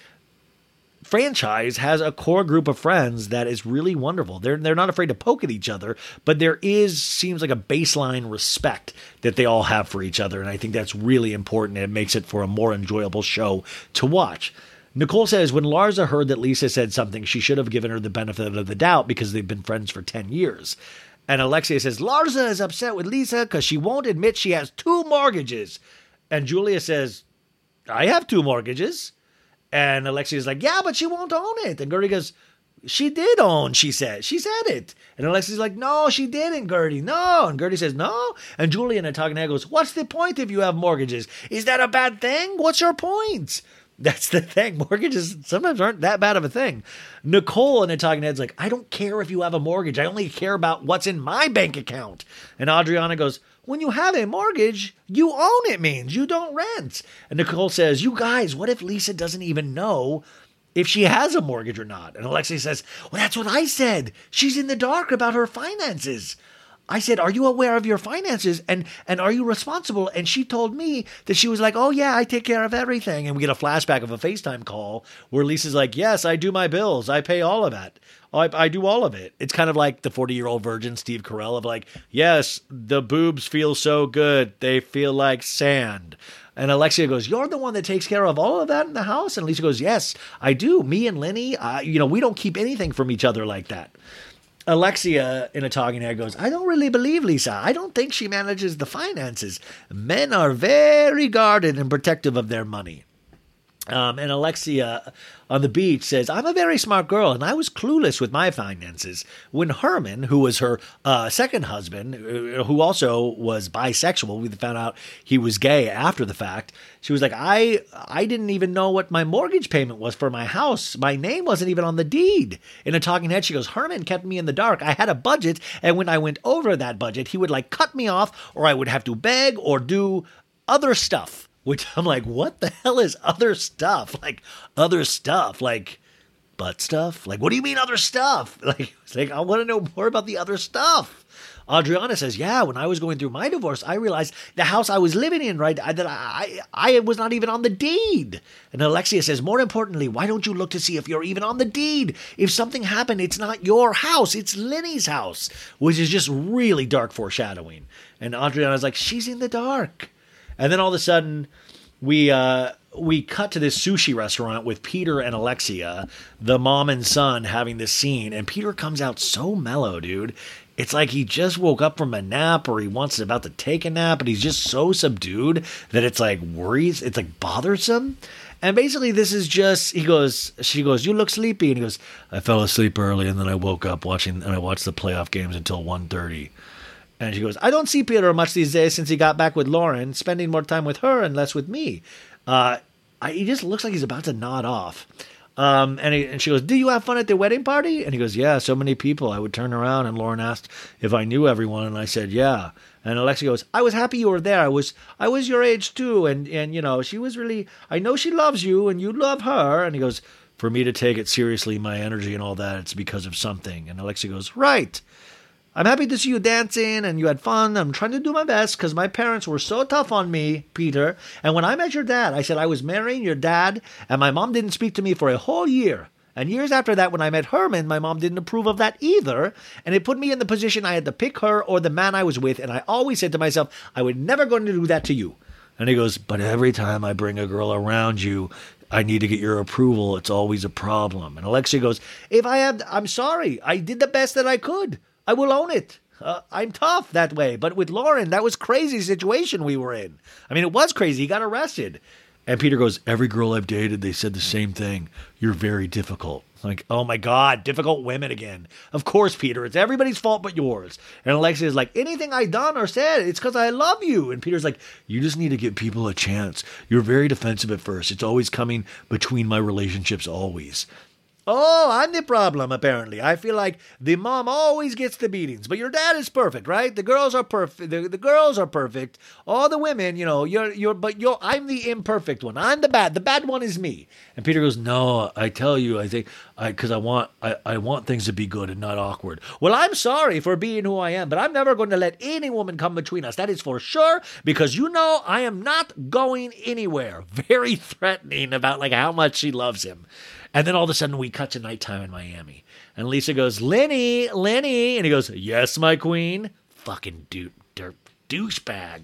franchise has a core group of friends that is really wonderful. They're they're not afraid to poke at each other, but there is seems like a baseline respect that they all have for each other, and I think that's really important. And it makes it for a more enjoyable show to watch. Nicole says, when Larsa heard that Lisa said something, she should have given her the benefit of the doubt because they've been friends for ten years. And Alexia says, Larsa is upset with Lisa because she won't admit she has two mortgages. And Julia says, I have two mortgages. And Alexia's like, yeah, but she won't own it. And Gertie goes, she did own, she said. She said it. And Alexia's like, no, she didn't, Gertie. No. And Gertie says, no. And Julia in a talking head goes, what's the point if you have mortgages? Is that a bad thing? What's your point? That's the thing. Mortgages sometimes aren't that bad of a thing. Nicole in a talking head's like, I don't care if you have a mortgage. I only care about what's in my bank account. And Adriana goes, when you have a mortgage, you own it means you don't rent. And Nicole says, you guys, what if Lisa doesn't even know if she has a mortgage or not? And Alexia says, well, that's what I said. She's in the dark about her finances. I said, are you aware of your finances and, and are you responsible? And she told me that she was like, oh, yeah, I take care of everything. And we get a flashback of a FaceTime call where Lisa's like, yes, I do my bills. I pay all of it. I, I do all of it. It's kind of like the forty-year-old virgin Steve Carell of like, yes, the boobs feel so good. They feel like sand. And Alexia goes, you're the one that takes care of all of that in the house? And Lisa goes, yes, I do. Me and Lenny, uh, you know, we don't keep anything from each other like that. Alexia in a talking head goes, I don't really believe Lisa. I don't think she manages the finances. Men are very guarded and protective of their money. Um, and Alexia on the beach says, I'm a very smart girl, and I was clueless with my finances. When Herman, who was her uh, second husband, who also was bisexual, we found out he was gay after the fact, she was like, I I didn't even know what my mortgage payment was for my house. My name wasn't even on the deed. In a talking head, she goes, Herman kept me in the dark. I had a budget, and when I went over that budget, he would like cut me off, or I would have to beg or do other stuff. Which I'm like, what the hell is other stuff? Like, other stuff? Like, butt stuff? Like, what do you mean other stuff? Like, it's like I want to know more about the other stuff. Adriana says, yeah, when I was going through my divorce, I realized the house I was living in, right, that I, I, I was not even on the deed. And Alexia says, more importantly, why don't you look to see if you're even on the deed? If something happened, it's not your house, it's Lenny's house, which is just really dark foreshadowing. And Adriana's like, she's in the dark. And then all of a sudden, we uh, we cut to this sushi restaurant with Peter and Alexia, the mom and son, having this scene. And Peter comes out so mellow, dude. It's like he just woke up from a nap or he wants about to take a nap, and he's just so subdued that it's like worries. It's like bothersome. And basically this is just, he goes, she goes, you look sleepy. And he goes, I fell asleep early and then I woke up watching, and I watched the playoff games until one thirty. And she goes, I don't see Peter much these days since he got back with Lauren, spending more time with her and less with me. Uh, I, he just looks like he's about to nod off. Um, and, he, and she goes, do you have fun at the wedding party? And he goes, yeah, so many people. I would turn around and Lauren asked if I knew everyone. And I said, yeah. And Alexia goes, I was happy you were there. I was I was your age too. And, and, you know, she was really, I know she loves you and you love her. And he goes, for me to take it seriously, my energy and all that, it's because of something. And Alexia goes, right. I'm happy to see you dancing and you had fun. I'm trying to do my best because my parents were so tough on me, Peter. And when I met your dad, I said I was marrying your dad, and my mom didn't speak to me for a whole year. And years after that, when I met Herman, my mom didn't approve of that either. And it put me in the position I had to pick her or the man I was with. And I always said to myself, I would never going to do that to you. And he goes, but every time I bring a girl around you, I need to get your approval. It's always a problem. And Alexia goes, if I have, I'm sorry. I did the best that I could. I will own it. Uh, I'm tough that way. But with Lauren, that was crazy situation we were in. I mean, it was crazy. He got arrested. And Peter goes, every girl I've dated, they said the same thing. You're very difficult. Like, oh my God, difficult women again. Of course, Peter, it's everybody's fault but yours. And Alexia is like, anything I done or said, it's because I love you. And Peter's like, you just need to give people a chance. You're very defensive at first. It's always coming between my relationships, always. Oh, I'm the problem, apparently. I feel like the mom always gets the beatings, but your dad is perfect, right? The girls are perfect. The, the girls are perfect. All the women, you know, you're, you're, but you're, I'm the imperfect one. I'm the bad. The bad one is me. And Peter goes, no, I tell you, I think, I, cause I want, I, I want things to be good and not awkward. Well, I'm sorry for being who I am, but I'm never going to let any woman come between us. That is for sure, because you know, I am not going anywhere. Very threatening about like how much she loves him. And then all of a sudden we cut to nighttime in Miami. And Lisa goes, Lenny, Lenny. And he goes, yes, my queen. Fucking dude, dirt, douchebag.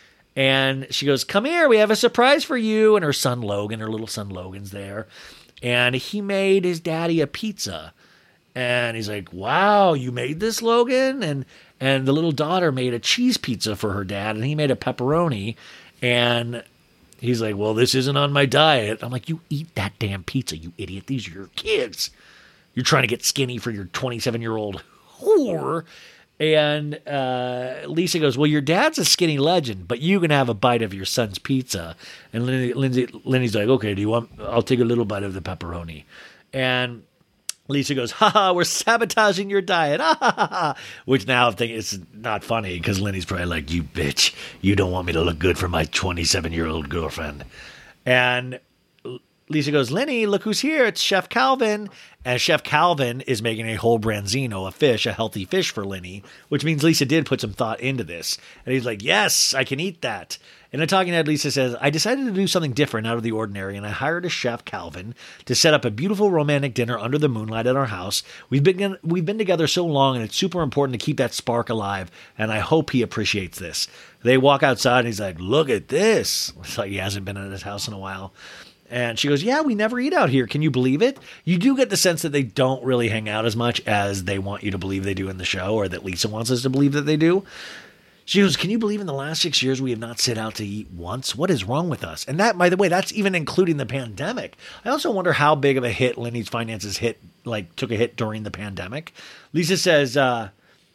And she goes, come here, we have a surprise for you. And her son Logan, her little son Logan's there. And he made his daddy a pizza. And he's like, wow, you made this, Logan? And and the little daughter made a cheese pizza for her dad. And he made a pepperoni. And he's like, well, this isn't on my diet. I'm like, you eat that damn pizza, you idiot. These are your kids. You're trying to get skinny for your twenty-seven-year-old whore. And uh, Lisa goes, well, your dad's a skinny legend, but you can have a bite of your son's pizza. And Lindsay, Lindsay, Lindsay's like, okay, do you want, I'll take a little bite of the pepperoni. And Lisa goes, ha ha, we're sabotaging your diet. Ha ha ha ha. Which now I think it's not funny because Lenny's probably like, you bitch, you don't want me to look good for my twenty-seven-year-old girlfriend. And Lisa goes, Lenny, look who's here. It's Chef Calvin. And Chef Calvin is making a whole branzino, a fish, a healthy fish for Lenny, which means Lisa did put some thought into this. And he's like, yes, I can eat that. In a talking head, Lisa says, I decided to do something different out of the ordinary, and I hired a chef, Calvin, to set up a beautiful romantic dinner under the moonlight at our house. We've been we've been together so long, and it's super important to keep that spark alive, and I hope he appreciates this. They walk outside, and he's like, look at this. It's like he hasn't been at his house in a while. And she goes, yeah, we never eat out here. Can you believe it? You do get the sense that they don't really hang out as much as they want you to believe they do in the show, or that Lisa wants us to believe that they do. She goes, can you believe in the last six years we have not sit out to eat once? What is wrong with us? And that, by the way, that's even including the pandemic. I also wonder how big of a hit Lenny's finances hit, like took a hit during the pandemic. Lisa says, uh,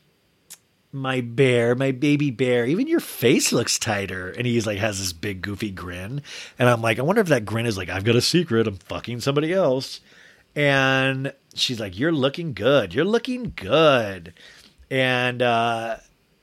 my bear, my baby bear, even your face looks tighter. And he's like, has this big goofy grin. And I'm like, I wonder if that grin is like, I've got a secret. I'm fucking somebody else. And she's like, you're looking good. You're looking good. And, uh,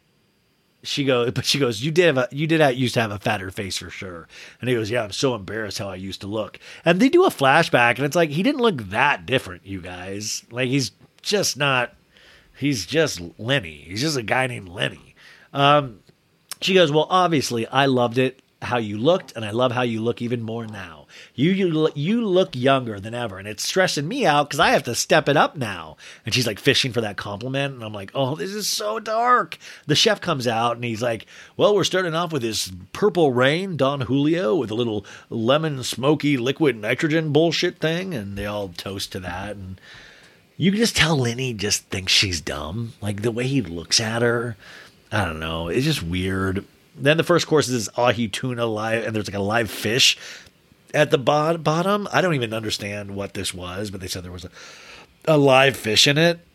She goes, but she goes, you did have a, you did have, used to have a fatter face for sure. And he goes, yeah, I'm so embarrassed how I used to look. And they do a flashback, and it's like, he didn't look that different, you guys. Like, he's just not, he's just Lenny. He's just a guy named Lenny. Um, she goes, well, obviously, I loved it, how you looked, and I love how you look even more now. You you you look younger than ever, and it's stressing me out because I have to step it up now. And she's like fishing for that compliment, and I'm like, oh, this is so dark. The chef comes out, and he's like, well, we're starting off with this Purple Rain, Don Julio, with a little lemon smoky liquid nitrogen bullshit thing, and they all toast to that. And you can just tell Lenny just thinks she's dumb, like the way he looks at her. I don't know, it's just weird. Then the first course is this ahi tuna live, and there's like a live fish at the bot- bottom. I don't even understand what this was, but they said there was a, a live fish in it.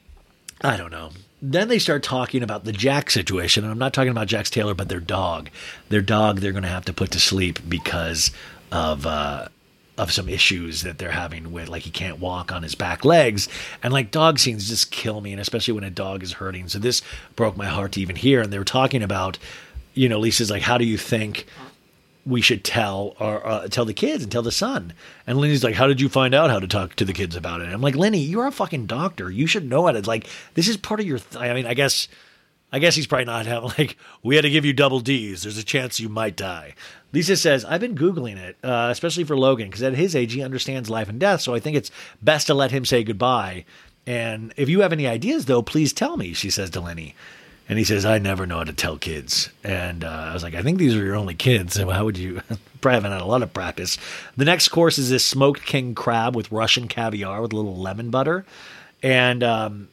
I don't know. Then they start talking about the Jack situation, and I'm not talking about Jax Taylor, but their dog. Their dog they're going to have to put to sleep because of uh, of some issues that they're having with, like, he can't walk on his back legs. And, like, dog scenes just kill me, and especially when a dog is hurting. So this broke my heart to even hear. And they were talking about, you know, Lisa's like, how do you think we should tell or uh, tell the kids and tell the son? And Lenny's like, how did you find out how to talk to the kids about it? And I'm like, Lenny, you're a fucking doctor. You should know it. It's like, this is part of your, th- I mean, I guess, I guess he's probably not having, like, we had to give you double D's. There's a chance you might die. Lisa says, I've been Googling it, uh, especially for Logan, because at his age, he understands life and death. So I think it's best to let him say goodbye. And if you have any ideas, though, please tell me, she says to Lenny. And he says, I never know how to tell kids. And uh, I was like, I think these are your only kids. So how would you? Probably haven't had a lot of practice. The next course is this smoked king crab with Russian caviar with a little lemon butter. And um,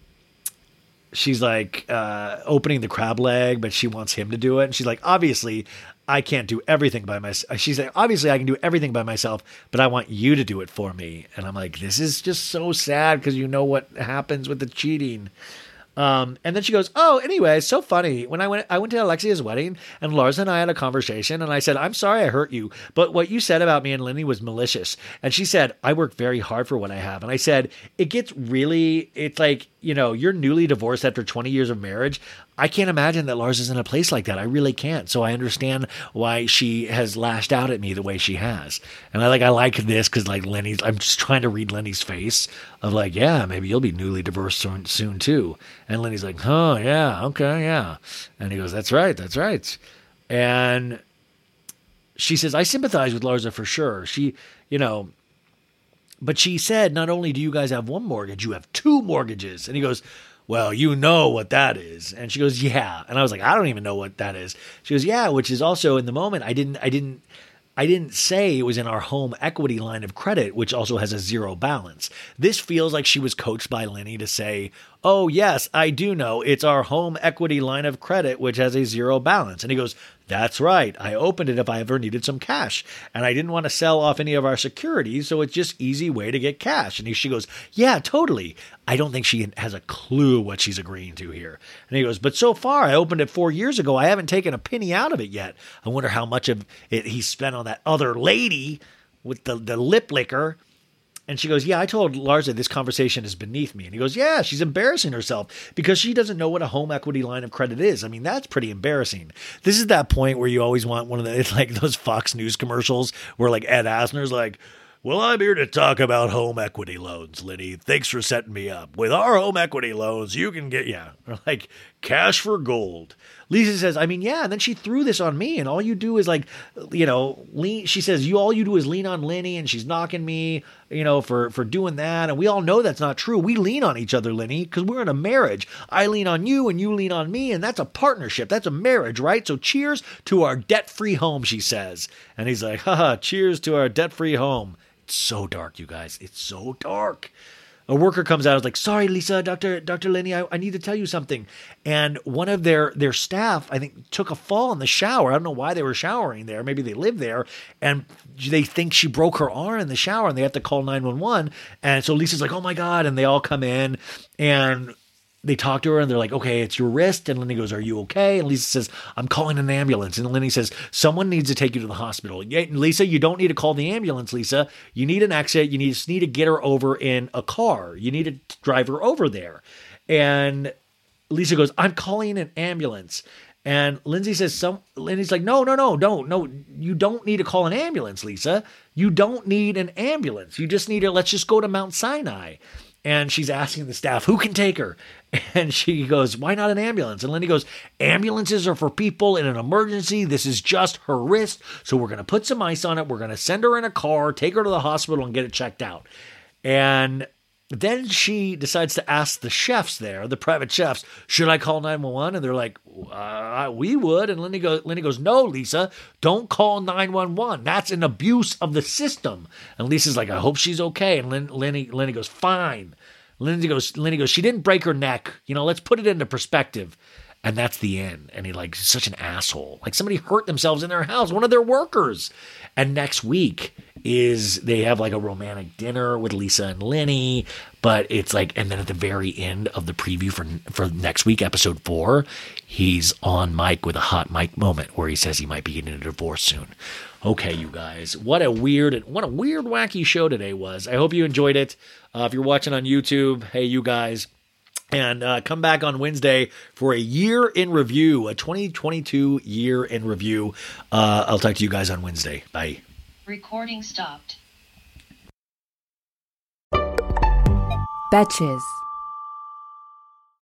she's like uh, opening the crab leg, but she wants him to do it. And she's like, obviously, I can't do everything by myself. She's like, obviously, I can do everything by myself, but I want you to do it for me. And I'm like, this is just so sad because you know what happens with the cheating. Um, and then she goes, oh, anyway, it's so funny. When I went, I went to Alexia's wedding and Larsa and I had a conversation and I said, I'm sorry I hurt you, but what you said about me and Lenny was malicious. And she said, I work very hard for what I have. And I said, it gets really, it's like, you know, you're newly divorced after twenty years of marriage. I can't imagine that Lars is in a place like that. I really can't. So I understand why she has lashed out at me the way she has. And I like, I like this because like Lenny's, I'm just trying to read Lenny's face of like, yeah, maybe you'll be newly divorced soon, soon too. And Lenny's like, oh yeah, okay, yeah. And he goes, that's right, that's right. And she says, I sympathize with Larsa for sure. She, you know, but she said, not only do you guys have one mortgage, you have two mortgages. And he goes, well, you know what that is. And she goes, yeah. And I was like, I don't even know what that is. She goes, yeah, which is also in the moment, I didn't, I didn't, I didn't say it was in our home equity line of credit, which also has a zero balance. This feels like she was coached by Lenny to say, oh, yes, I do know. It's our home equity line of credit, which has a zero balance. And he goes, that's right. I opened it if I ever needed some cash. And I didn't want to sell off any of our securities, so it's just easy way to get cash. And he, she goes, yeah, totally. I don't think she has a clue what she's agreeing to here. And he goes, but so far, I opened it four years ago. I haven't taken a penny out of it yet. I wonder how much of it he spent on that other lady with the, the lip licker. And she goes, yeah, I told Larsa this conversation is beneath me. And he goes, yeah, she's embarrassing herself because she doesn't know what a home equity line of credit is. I mean, that's pretty embarrassing. This is that point where you always want one of the, it's like those Fox News commercials where like Ed Asner's like, well, I'm here to talk about home equity loans, Lenny. Thanks for setting me up. With our home equity loans, you can get, yeah, like cash for gold. Lisa says, I mean, yeah, and then she threw this on me, and all you do is like, you know, lean. She says, you all you do is lean on Lenny, and she's knocking me, you know, for, for doing that, and we all know that's not true. We lean on each other, Lenny, because we're in a marriage. I lean on you, and you lean on me, and that's a partnership. That's a marriage, right? So cheers to our debt-free home, she says. And he's like, haha, cheers to our debt-free home. It's so dark, you guys. It's so dark. A worker comes out and is like, sorry, Lisa, Doctor Doctor Lenny, I, I need to tell you something. And one of their, their staff, I think, took a fall in the shower. I don't know why they were showering there. Maybe they live there. And they think she broke her arm in the shower and they have to call nine one one. And so Lisa's like, oh my God. And they all come in and they talk to her and they're like, okay, it's your wrist. And Lenny goes, are you okay? And Lisa says, I'm calling an ambulance. And Lenny says, someone needs to take you to the hospital. Yeah, Lisa, you don't need to call the ambulance, Lisa. You need an exit. You need, just need to get her over in a car. You need to drive her over there. And Lisa goes, I'm calling an ambulance. And Lindsay says, some, Lindsay's like, no, no, no, don't, no, you don't need to call an ambulance, Lisa. You don't need an ambulance. You just need to, let's just go to Mount Sinai. And she's asking the staff, who can take her? And she goes, why not an ambulance? And Lenny goes, ambulances are for people in an emergency. This is just her wrist. So we're going to put some ice on it. We're going to send her in a car, take her to the hospital and get it checked out. And then she decides to ask the chefs there, the private chefs, should I call nine one one? And they're like, uh, we would. And Lenny goes, Lenny goes, no, Lisa, don't call nine one one. That's an abuse of the system. And Lisa's like, I hope she's okay. And Len, Lenny, Lenny goes, fine. Lenny goes, Lenny goes, she didn't break her neck. You know, let's put it into perspective. And that's the end. And he like, such an asshole. Like somebody hurt themselves in their house, one of their workers. And next week is they have like a romantic dinner with Lisa and Lenny, but it's like, and then at the very end of the preview for for next week, episode four, he's on mic with a hot mic moment where he says he might be getting a divorce soon. Okay, you guys, what a weird, what a weird, wacky show today was. I hope you enjoyed it. Uh, if you're watching on YouTube, hey, you guys. And uh, come back on Wednesday for a year in review, a twenty twenty-two year in review. Uh, I'll talk to you guys on Wednesday. Bye. Recording stopped. Betches.